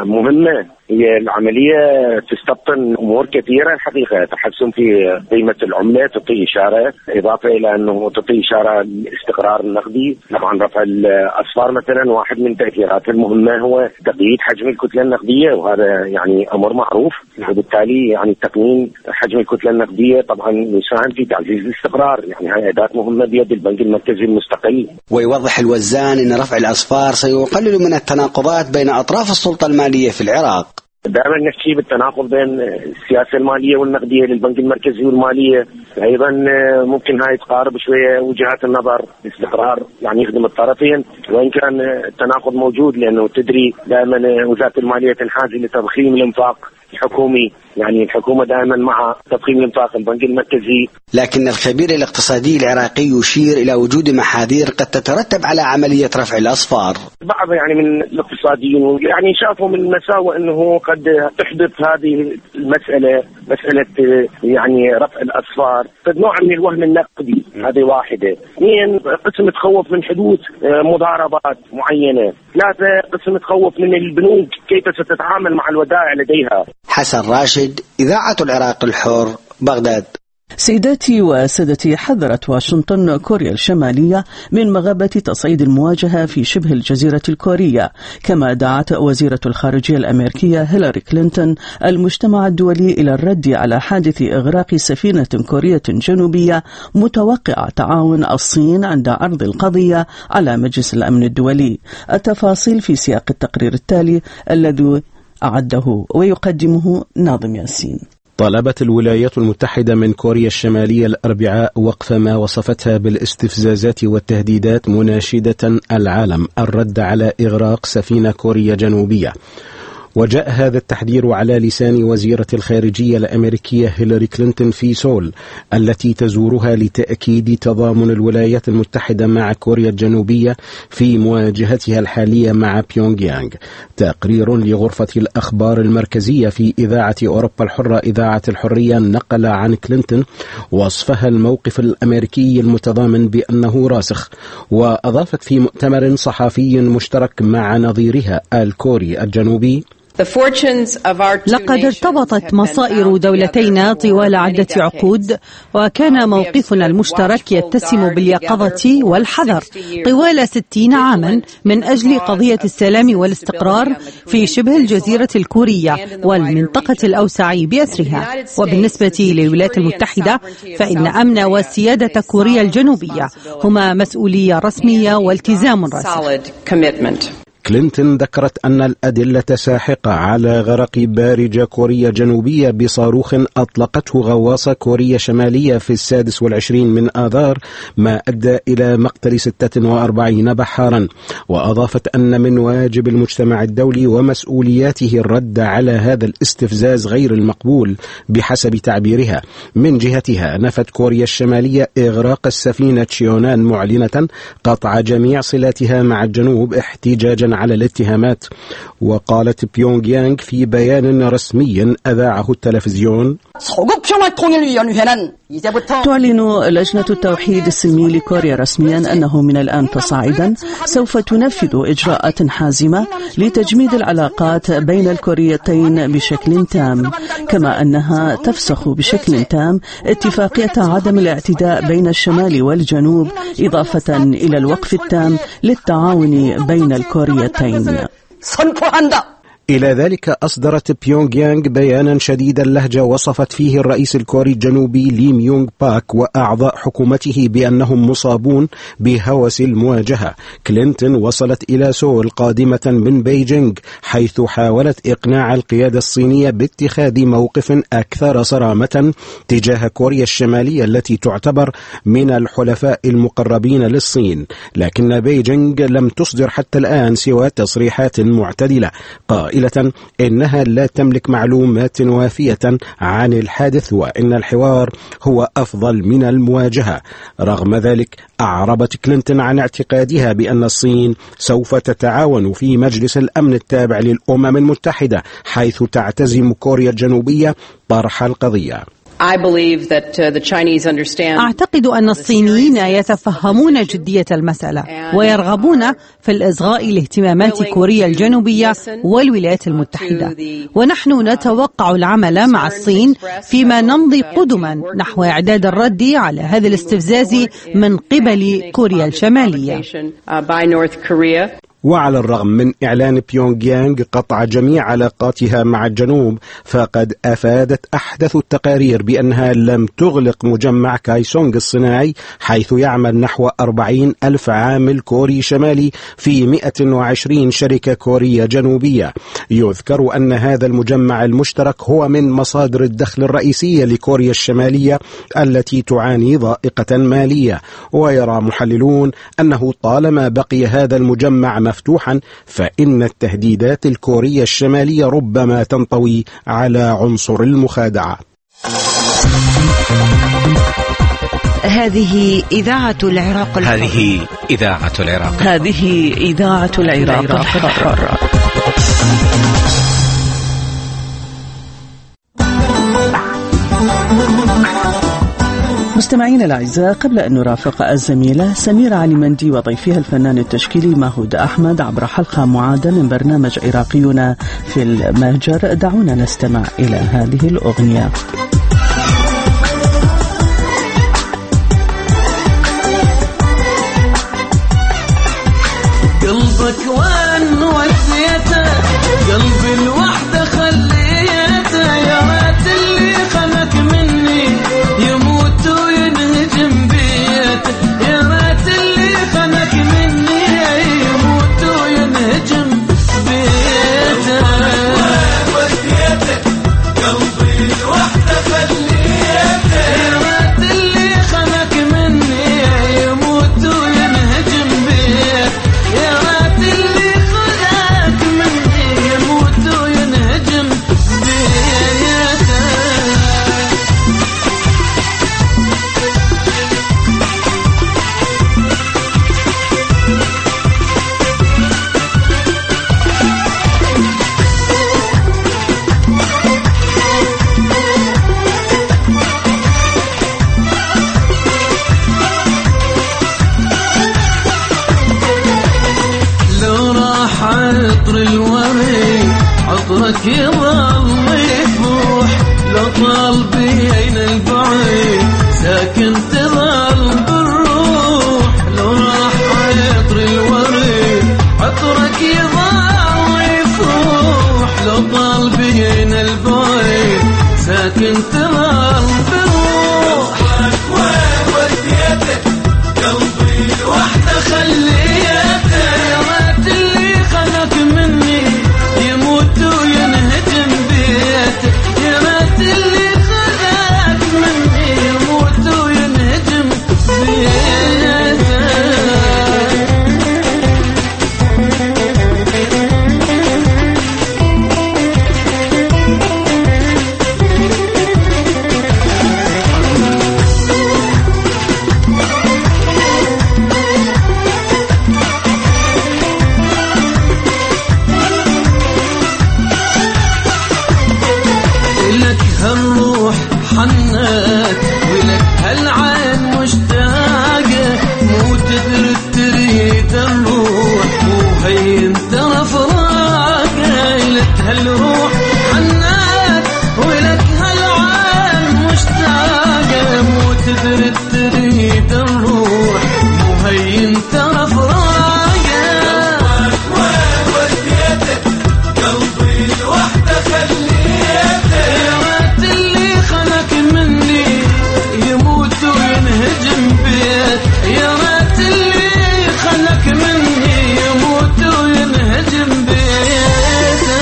مهمة. هي العملية تستبطن أمور كثيرة الحقيقة، تحسن في قيمة العملة تعطي إشارة، إضافة إلى أنه تعطي إشارة للاستقرار النقدي. طبعا رفع الأصفار مثلا واحد من تأثيراته المهمة هو تقييد حجم الكتلة النقدية، وهذا يعني أمر معروف، وبالتالي يعني تقنين حجم الكتلة النقدية طبعا يساهم في تعزيز الاستقرار. يعني هاي أداة مهمة بيد البنك المركزي المستقل. ويوضح الوزان أن رفع الأصفار سيقلل من التناقضات بين أطراف السلطة المالية في العراق. دائما نحكي بالتناقض بين السياسة المالية والنقدية للبنك المركزي والمالية. أيضا ممكن هاي تقارب شوية وجهات النظر، الاستقرار يعني يخدم الطرفين، وإن كان التناقض موجود لأنه تدري دائما وزارة المالية تنحاز لتضخيم الإنفاق الحكومي، يعني الحكومة دائما مع تضخيم الإنفاق البنك المركزي. لكن الخبير الاقتصادي العراقي يشير إلى وجود محاذير قد تترتب على عملية رفع الأصفار. بعض يعني من الاقتصاديين يعني شافوا من المساوئ أنه قد تحدث هذه المسألة مسألة يعني رفع الأسفار، نوع من الوهم النقدي، هذه واحدة. اثنين، قسم تخوف من حدوث مضاربات معينة. ثلاثة، قسم تخوف من البنوك كيف ستتعامل مع الودائع لديها. حسن راشد، إذاعة العراق الحر، بغداد. سيداتي وسادتي، حذرت واشنطن كوريا الشمالية من مغبة تصعيد المواجهة في شبه الجزيرة الكورية، كما دعت وزيرة الخارجية الأمريكية هيلاري كلينتون المجتمع الدولي إلى الرد على حادث إغراق سفينة كورية جنوبية، متوقع تعاون الصين عند عرض القضية على مجلس الأمن الدولي. التفاصيل في سياق التقرير التالي الذي أعده ويقدمه ناظم ياسين. طلبت الولايات المتحدة من كوريا الشمالية الأربعاء وقف ما وصفتها بالاستفزازات والتهديدات، مناشدة العالم الرد على إغراق سفينة كوريا جنوبية. وجاء هذا التحذير على لسان وزيرة الخارجية الأمريكية هيلاري كلينتون في سول، التي تزورها لتأكيد تضامن الولايات المتحدة مع كوريا الجنوبية في مواجهتها الحالية مع بيونغ يانغ. تقرير لغرفة الأخبار المركزية في إذاعة أوروبا الحرة إذاعة الحرية نقل عن كلينتون وصفها الموقف الأمريكي المتضامن بأنه راسخ، وأضافت في مؤتمر صحفي مشترك مع نظيرها الكوري الجنوبي: لقد ارتبطت مصائر دولتينا طوال عدة عقود، وكان موقفنا المشترك يتسم باليقظة والحذر طوال 60 عاما من أجل قضية السلام والاستقرار في شبه الجزيرة الكورية والمنطقة الأوسع بأسرها. وبالنسبة للولايات المتحدة فإن أمن وسيادة كوريا الجنوبية هما مسؤولية رسمية والتزام راسخ. كلينتون ذكرت أن الأدلة ساحقة على غرق بارجة كوريا جنوبية بصاروخ أطلقته غواصة كوريا شمالية في 26 من آذار، ما أدى إلى مقتل 46 بحارا. وأضافت أن من واجب المجتمع الدولي ومسؤولياته الرد على هذا الاستفزاز غير المقبول بحسب تعبيرها. من جهتها نفت كوريا الشمالية إغراق السفينة تشيونان، معلنة قطع جميع صلاتها مع الجنوب احتجاجا على الاتهامات. وقالت بيونغ يانغ في بيان رسمي أذاعه التلفزيون: تعلن لجنة التوحيد السلمي لكوريا رسميا أنه من الآن فصاعدا سوف تنفذ إجراءات حازمة لتجميد العلاقات بين الكوريتين بشكل تام، كما أنها تفسخ بشكل تام اتفاقية عدم الاعتداء بين الشمال والجنوب، إضافة إلى الوقف التام للتعاون بين الكوريتين. إلى ذلك أصدرت بيونغ يانغ بيانا شديد اللهجة وصفت فيه الرئيس الكوري الجنوبي لي ميونغ باك وأعضاء حكومته بأنهم مصابون بهوس المواجهة. كلينتون وصلت إلى سول قادمة من بيجينغ، حيث حاولت إقناع القيادة الصينية باتخاذ موقف أكثر صرامة تجاه كوريا الشمالية التي تعتبر من الحلفاء المقربين للصين، لكن بيجينغ لم تصدر حتى الآن سوى تصريحات معتدلة قائلة إنها لا تملك معلومات وافية عن الحادث وإن الحوار هو أفضل من المواجهة. رغم ذلك أعربت كلينتون عن اعتقادها بأن الصين سوف تتعاون في مجلس الأمن التابع للأمم المتحدة، حيث تعتزم كوريا الجنوبية طرح القضية. أعتقد أن الصينيين يتفهمون جدية المسألة ويرغبون في الإصغاء لاهتمامات كوريا الجنوبية والولايات المتحدة، ونحن نتوقع العمل مع الصين فيما نمضي قدما نحو إعداد الرد على هذا الاستفزاز من قبل كوريا الشمالية. وعلى الرغم من إعلان بيونغ يانغ قطع جميع علاقاتها مع الجنوب، فقد أفادت أحدث التقارير بأنها لم تغلق مجمع كايسونغ الصناعي، حيث يعمل نحو 40,000 عامل كوري شمالي في 120 شركة كورية جنوبية. يذكر أن هذا المجمع المشترك هو من مصادر الدخل الرئيسية لكوريا الشمالية التي تعاني ضائقة مالية. ويرى محللون أنه طالما بقي هذا المجمع مفتوحا فإن التهديدات الكورية الشمالية ربما تنطوي على عنصر المخادعة. هذه إذاعة العراق الحر. هذه إذاعة العراق. هذه إذاعة العراق الحر. مستمعينا الأعزاء، قبل أن نرافق الزميلة سميرة علي مندي وضيفها الفنان التشكيلي ماهود أحمد عبر حلقة معادة من برنامج عراقيون في المهجر، دعونا نستمع إلى هذه الأغنية. قلبك وين وديته، قلبي الوحدة خليته، يا ريت اللي خلك مني يموت وينهجم بيته، يا ريت اللي خلك مني يموت وينهجم بيته. وديته قلبي الوحدة خليته، يا ريت اللي خلك مني يموت وينهجم بيته، يا ريت اللي خلق مني يموت وينهجم بيته. لو راح عطر الورد عطرك يظل يفوح، لو طال بين البعيد ساكن تظل بالروح، لو راح عطر الورد عطرك يظل يفوح، لو طال بين البعيد ساكن تظل بالروح. وين وديتك قلبي الوحدة خليته، يا ريت اللي خلق مني يموت وينهجم بيته، يا ريت اللي خلق مني يموت وينهجم بيته. لك هالروح حنات ولك هالعين مشتاقة، مو تدري تريد الروح وهين ترى فراقة. لك هالروح حنات ولك هالعين مشتاقة، مو تدري تريد الروح وهين ترى فراقة. وين وديتك قلبي الوحدة خليته، يا ريت اللي خلق مني يموت وينهجم بيت، يا ريت اللي خلق مني يموت وينهجم بيته.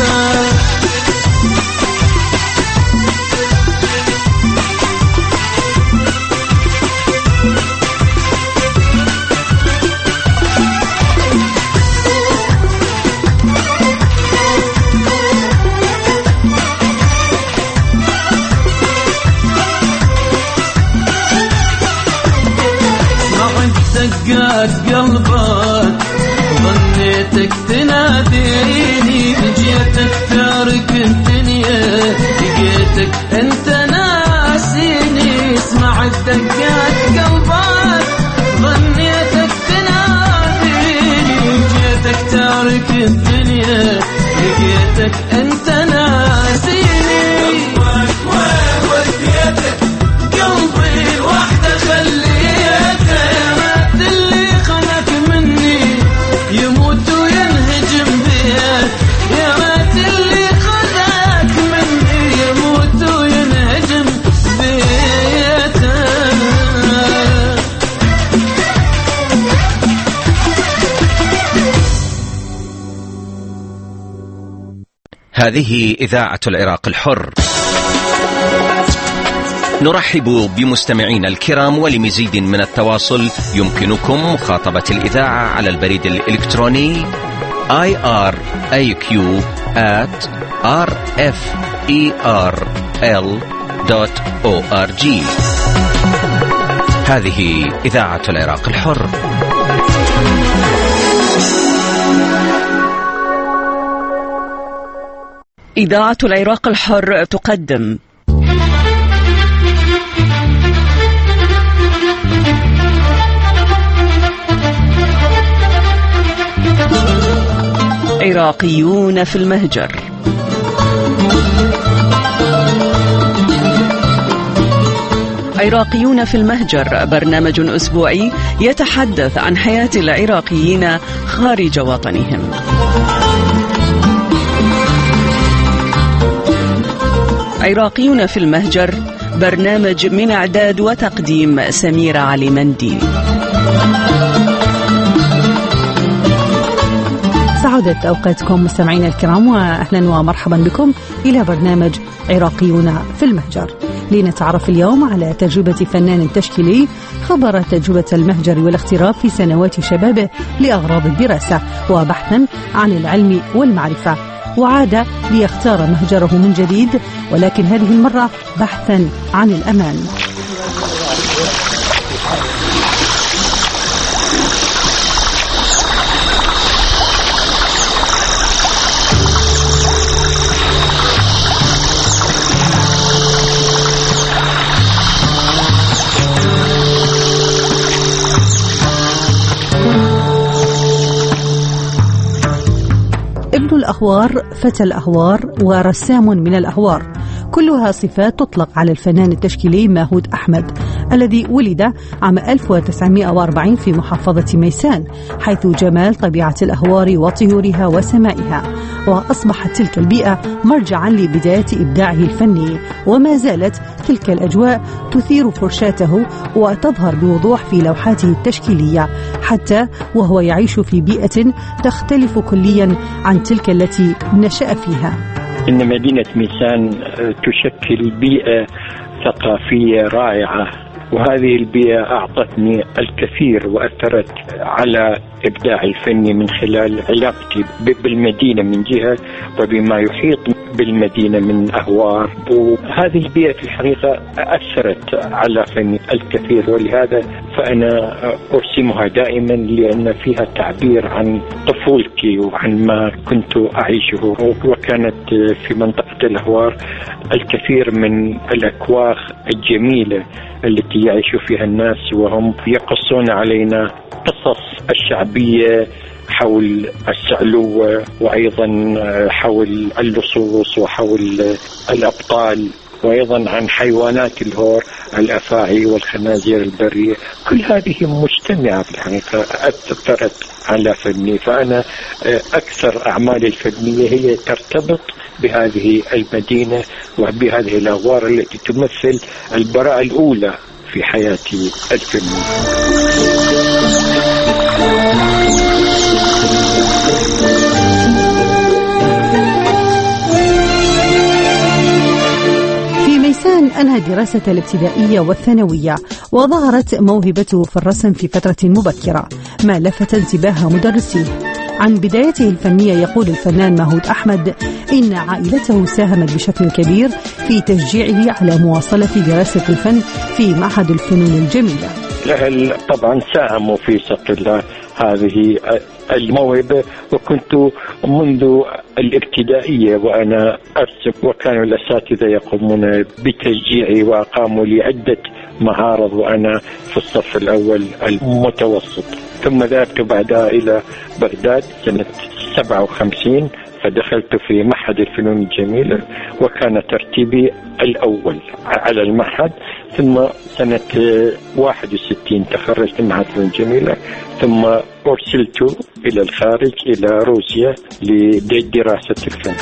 دقات قلبك ظنيتك تناديني، جيتك تارك الدنيا لقيتك انت ناسيني. اسمع دقات قلبك ظنيتك تناديني، جيتك تارك الدنيا لقيتك انت ناسيني. وين وديتك قلبي الوحدة خليته، يا ريت اللي خلق مني يموت وينهجم بيت، يا ريت اللي خلق مني يموت وينهجم بيته. هذه إذاعة العراق الحر. نرحب بمستمعينا الكرام، ولمزيد من التواصل يمكنكم مخاطبة الإذاعة على البريد الإلكتروني iraq@rferl.org. هذه إذاعة العراق الحر. إذاعة العراق الحر تقدم عراقيون في المهجر. عراقيون في المهجر برنامج أسبوعي يتحدث عن حياة العراقيين خارج وطنهم. عراقيون في المهجر برنامج من إعداد وتقديم سميرة علي مندي. سعادت أوقاتكم مستمعينا الكرام، وأهلا ومرحبا بكم إلى برنامج عراقيون في المهجر، لنتعرف اليوم على تجربة فنان تشكيلي خبر تجربة المهجر والاغتراب في سنوات شبابه لأغراض الدراسة وبحثا عن العلم والمعرفة، وعاد ليختار مهجره من جديد، ولكن هذه المرة بحثا عن الأمان. ابن الأهوار، فتى الأهوار، ورسام من الأهوار، كلها صفات تطلق على الفنان التشكيلي ماهود أحمد الذي ولد عام 1940 في محافظة ميسان، حيث جمال طبيعة الأهوار وطيورها وسمائها، وأصبحت تلك البيئة مرجعا لبداية إبداعه الفني، وما زالت تلك الأجواء تثير فرشاته وتظهر بوضوح في لوحاته التشكيلية، حتى وهو يعيش في بيئة تختلف كليا عن تلك التي نشأ فيها. إن مدينة ميسان تشكل بيئة ثقافية رائعة، وهذه البيئة أعطتني الكثير وأثرت على إبداعي الفني من خلال علاقتي بالمدينة من جهة وبما يحيط بالمدينة من أهوار، وهذه البيئة في الحقيقة أثرت على فني الكثير، ولهذا فأنا أرسمها دائما لأن فيها تعبير عن طفولتي وعن ما كنت أعيشه. وكانت في منطقة الأهوار الكثير من الأكواخ الجميلة التي يعيش فيها الناس، وهم يقصون علينا قصص الشعبية حول السعلوة، وأيضا حول اللصوص وحول الأبطال، وأيضا عن حيوانات الهور، الأفاعي والخنازير البرية. كل هذه مجتمعة في الحقيقة أثرت على فني، فأنا أكثر أعمالي الفنية هي ترتبط بهذه المدينة وبهذه الأغوار التي تمثل البراءة الأولى في حياتي الفنية. أنهى دراسة الابتدائية والثانوية، وظهرت موهبته في الرسم في فترة مبكرة، ما لفت انتباه مدرسيه. عن بدايته الفنية يقول الفنان ماهود أحمد إن عائلته ساهمت بشكل كبير في تشجيعه على مواصلة دراسة الفن في معهد الفنون الجميلة. الأهل طبعا ساهموا في صقل هذه الموهبة، وكنت منذ الابتدائية وأنا أرسم، وكانوا الأساتذة يقومون بتشجيعي، وأقاموا لي عدة معارض وأنا في الصف الأول المتوسط. ثم ذهبت بعدها إلى بغداد سنة 57، فدخلت في معهد الفنون الجميلة، وكان ترتيبي الأول على المعهد. ثم سنة 61 تخرجت من معهد الفنون الجميلة، ثم أرسلت إلى الخارج إلى روسيا لدراسة الفن.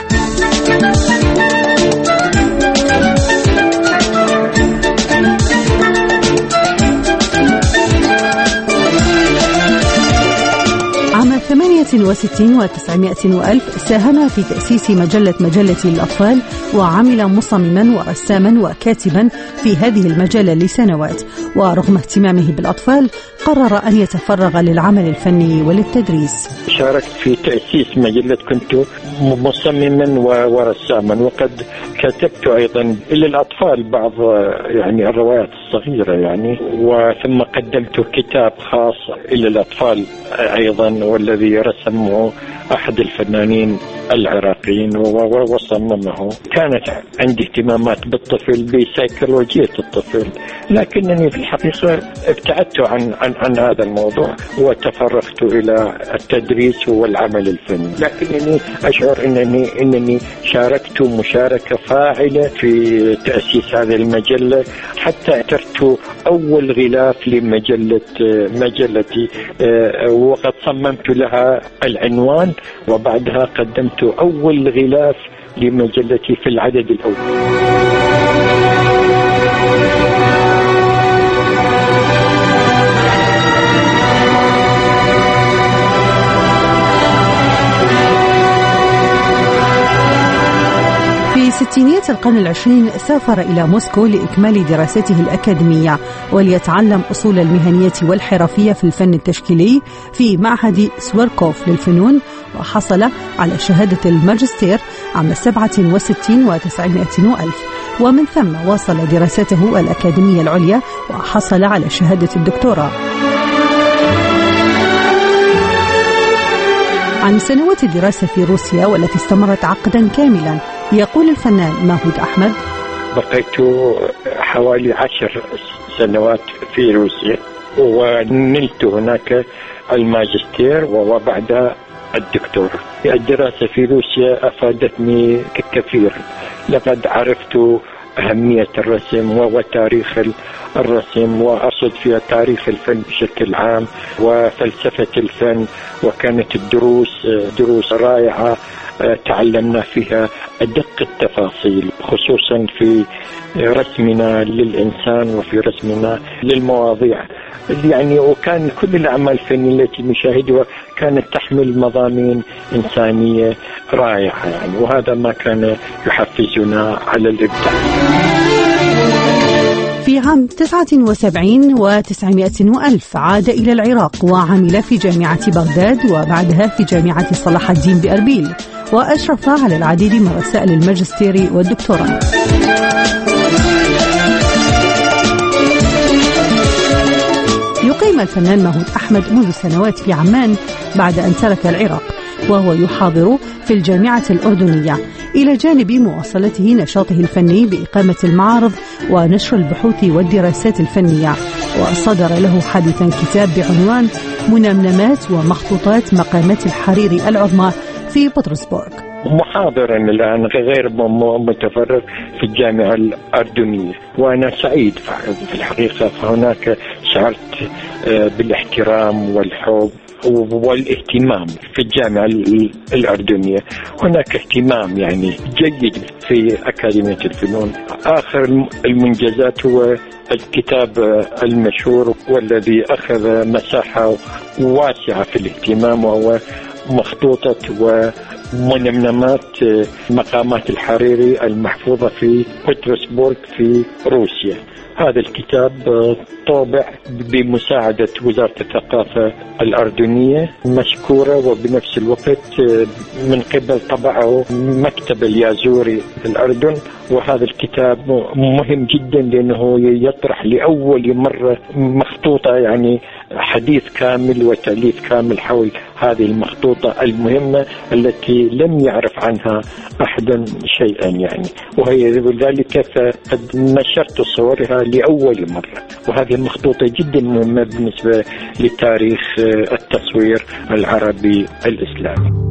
عام 68 و900 وألف ساهم في تأسيس مجلة الأطفال، وعمل مصمما ورساما وكاتبا في هذه المجلة لسنوات، ورغم اهتمامه بالأطفال قرر أن يتفرغ للعمل الفني وللتدريس. شاركت في تأسيس مجلة، كنت مصمما ورساما، وقد كتبت أيضا للأطفال بعض يعني الروايات الصغيرة يعني، وثم قدمت كتاب خاص إلى الأطفال أيضا، والذي رسم رسمه أحد الفنانين العراقيين وصممه. كانت عندي اهتمامات بالطفل بسيكولوجية الطفل، لكنني في الحقيقة ابتعدت عن هذا الموضوع وتفرغت إلى التدريس والعمل الفني. لكنني أشعر أنني شاركت مشاركة فاعلة في تأسيس هذه المجلة، حتى اعترت أول غلاف لمجلتي وقد صممت لها العنوان، وبعدها قدمت أول غلاف لمجلتي في العدد الأول. في ستينيات القرن العشرين سافر إلى موسكو لإكمال دراسته الأكاديمية وليتعلم أصول المهنية والحرفية في الفن التشكيلي في معهد سويركوف للفنون، وحصل على شهادة الماجستير عام 67 و900 ألف، ومن ثم واصل دراسته الأكاديمية العليا وحصل على شهادة الدكتوراه. عن سنوات الدراسة في روسيا والتي استمرت عقدا كاملا، يقول الفنان ماهود أحمد: بقيت حوالي 10 سنوات في روسيا، ونلت هناك الماجستير وبعدها الدكتوراه. الدراسة في روسيا أفادتني كثير، لقد عرفت أهمية الرسم وتاريخ الرسم، وأقصد فيها تاريخ الفن بشكل عام وفلسفة الفن، وكانت دروس رائعة تعلمنا فيها أدق التفاصيل، خصوصا في رسمنا للإنسان وفي رسمنا للمواضيع يعني. وكان كل الأعمال الفنية التي نشاهدها كانت تحمل مضامين إنسانية رائعة يعني، وهذا ما كان يحفزنا على الإبداع. في عام 79 و900 ألف عاد إلى العراق وعمل في جامعة بغداد وبعدها في جامعة صلاح الدين بأربيل، وأشرف على العديد من رسائل الماجستير والدكتوراه. يقيم الفنان ماهود أحمد منذ سنوات في عمان بعد أن ترك العراق، وهو يحاضر في الجامعة الأردنية إلى جانب مواصلته نشاطه الفني بإقامة المعارض ونشر البحوث والدراسات الفنية. وصدر له حديثا كتاب بعنوان منمنمات ومخطوطات مقامات الحريري العظمى في بطرسبورغ. محاضرا الآن غير متفرغ في الجامعة الأردنية، وأنا سعيد في الحقيقة. فهناك شعرت بالاحترام والحب والاهتمام في الجامعة الأردنية. هناك اهتمام يعني جيد في أكاديمية الفنون. آخر المنجزات هو الكتاب المشهور والذي أخذ مساحة واسعة في الاهتمام، وهو مخطوطة ومنمنمات مقامات الحريري المحفوظة في بطرسبورغ في روسيا. هذا الكتاب طابع بمساعدة وزارة الثقافة الأردنية مشكورة، وبنفس الوقت من قبل طبعه مكتب اليازوري في الأردن. وهذا الكتاب مهم جدا لأنه يطرح لأول مرة مخطوطة يعني حديث كامل وتأليف كامل حول هذه المخطوطة المهمة التي لم يعرف عنها أحد شيئا يعني، وهي ذلك فقد نشرت صورها لأول مرة. وهذه المخطوطة جدا مهمة بالنسبة لتاريخ التصوير العربي الإسلامي.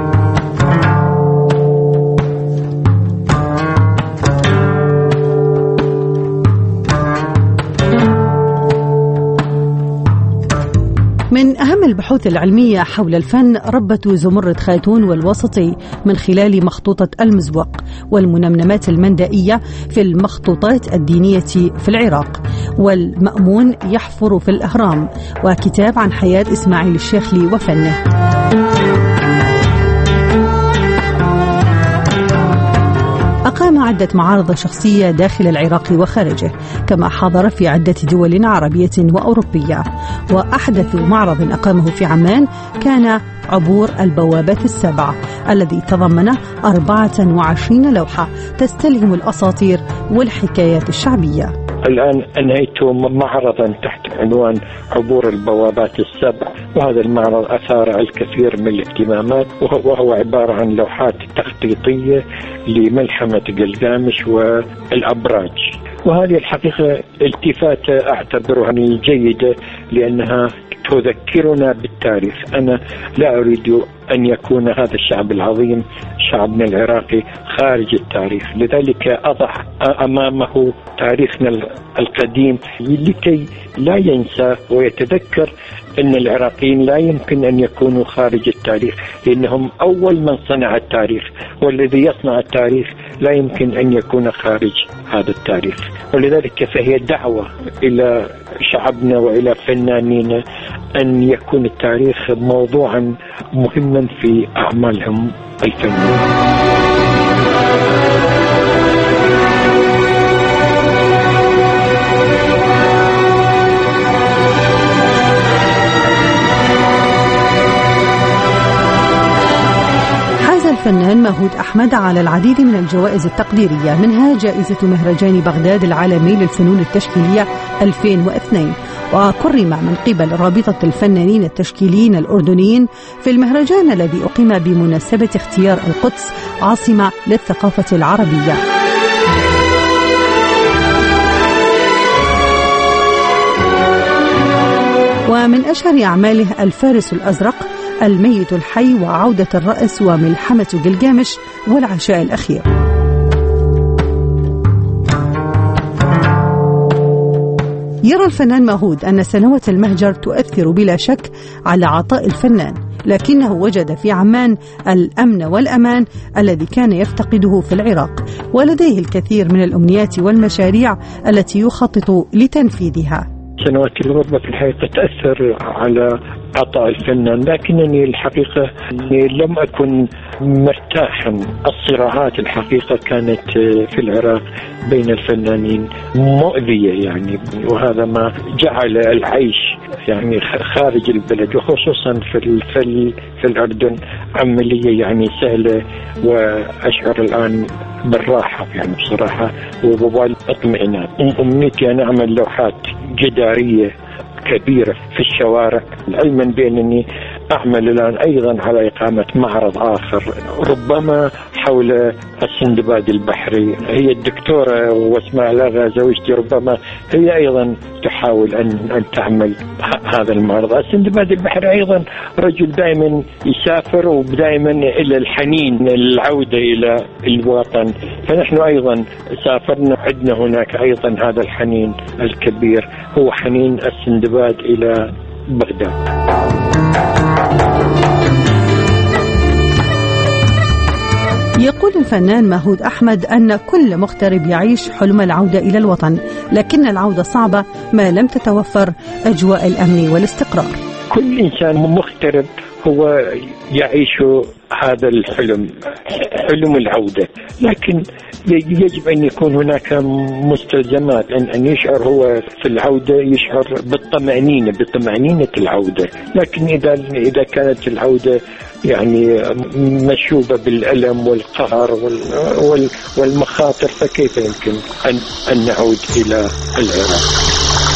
من أهم البحوث العلمية حول الفن ربة زمرد خاتون والوسطي من خلال مخطوطة المزوق والمنمنمات المندائية في المخطوطات الدينية في العراق، والمأمون يحفر في الأهرام، وكتاب عن حياة إسماعيل الشيخلي وفنه. أقام عدة معارض شخصية داخل العراق وخارجه، كما حاضر في عدة دول عربية وأوروبية. وأحدث معرض أقامه في عمان كان عبور البوابات السبع، الذي تضمن 24 لوحة تستلهم الأساطير والحكايات الشعبية. الآن أنهيت معرضا تحت عنوان عبور البوابات السبع، وهذا المعرض أثار الكثير من الاهتمامات، وهو عبارة عن لوحات تخطيطية لملحمة قلقامش والأبراج. وهذه الحقيقة التفاتة أعتبرها جيدة لأنها تذكرنا بالتاريخ. أنا لا أريد أن يكون هذا الشعب العظيم شعبنا العراقي خارج التاريخ، لذلك أضع أمامه تاريخنا القديم لكي لا ينسى ويتذكر أن العراقيين لا يمكن أن يكونوا خارج التاريخ، لأنهم أول من صنع التاريخ، والذي يصنع التاريخ لا يمكن أن يكون خارج هذا التاريخ. ولذلك فهي دعوة إلى شعبنا وإلى فنانينا أن يكون التاريخ موضوعا مهما في أعمالهم الفنية. الفنان ماهود أحمد على العديد من الجوائز التقديرية، منها جائزة مهرجان بغداد العالمي للفنون التشكيلية 2002، وكرم من قبل رابطة الفنانين التشكيليين الأردنيين في المهرجان الذي أقيم بمناسبة اختيار القدس عاصمة للثقافة العربية. ومن أشهر أعماله الفارس الأزرق، الميت الحي، وعودة الرأس، وملحمة قلقامش، والعشاء الأخير. يرى الفنان ماهود أن سنوات المهجر تؤثر بلا شك على عطاء الفنان، لكنه وجد في عمان الأمن والأمان الذي كان يفتقده في العراق، ولديه الكثير من الأمنيات والمشاريع التي يخطط لتنفيذها. سنوات الغربة في الحقيقة تأثر على عطاء الفنان، لكنني الحقيقة لم أكن مرتاحا. الصراعات الحقيقة كانت في العراق بين الفنانين مؤذية يعني، وهذا ما جعل العيش يعني خارج البلد وخصوصا في الأردن عملية يعني سهلة، وأشعر الآن بالراحة يعني بصراحة وبالاطمئنان. أمنيتي أن أعمل لوحات جدارية كبيرة في الشوارع، علما بأنني أعمل الآن أيضا على إقامة معرض آخر ربما حول السندباد البحري. هي الدكتورة واسمها لغا زوجتي ربما هي أيضا تحاول أن تعمل هذا المعرض. السندباد البحري أيضا رجل دائما يسافر ودائما إلى الحنين العودة إلى الوطن، فنحن أيضا سافرنا، عندنا هناك أيضا هذا الحنين الكبير، هو حنين السندباد إلى بغداد. يقول الفنان ماهود أحمد أن كل مغترب يعيش حلم العودة إلى الوطن، لكن العودة صعبة ما لم تتوفر أجواء الأمن والاستقرار. كل إنسان مغترب هو يعيش هذا الحلم، حلم العودة، لكن يجب أن يكون هناك مستلزمات أن يشعر هو في العودة، يشعر بطمأنينة العودة. لكن إذا كانت العودة يعني مشوبة بالألم والقهر والمخاطر، فكيف يمكن أن نعود إلى العراق؟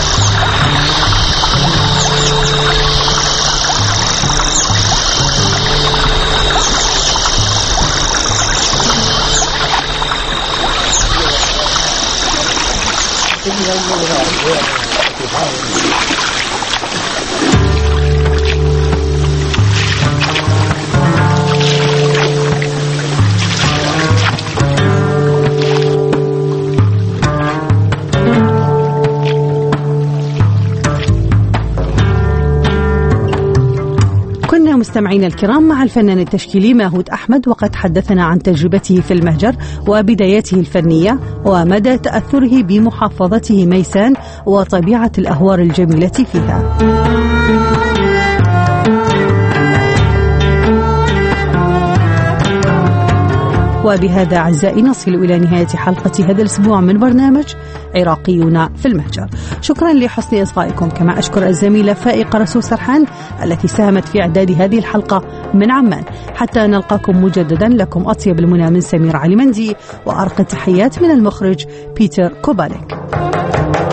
مستمعينا الكرام مع الفنان التشكيلي ماهود أحمد، وقد حدثنا عن تجربته في المهجر وبداياته الفنية ومدى تأثره بمحافظته ميسان وطبيعة الأهوار الجميلة فيها. وبهذا أعزائي نصل إلى نهاية حلقة هذا الأسبوع من برنامج عراقيون في المهجر. شكرا لحسن إصغائكم، كما أشكر الزميلة فائقة رسول سرحان التي ساهمت في إعداد هذه الحلقة من عمان. حتى نلقاكم مجددا، لكم أطيب المنى من سمير علي مندي، وأرق التحيات من المخرج بيتر كوباليك.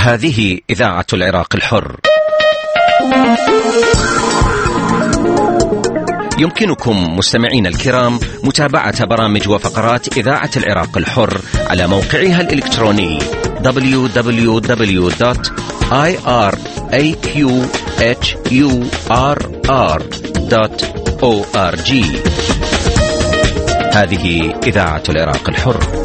هذه إذاعة العراق الحر. يمكنكم مستمعين الكرام متابعة برامج وفقرات إذاعة العراق الحر على موقعها الإلكتروني www.iraqhurr.org. هذه إذاعة العراق الحر.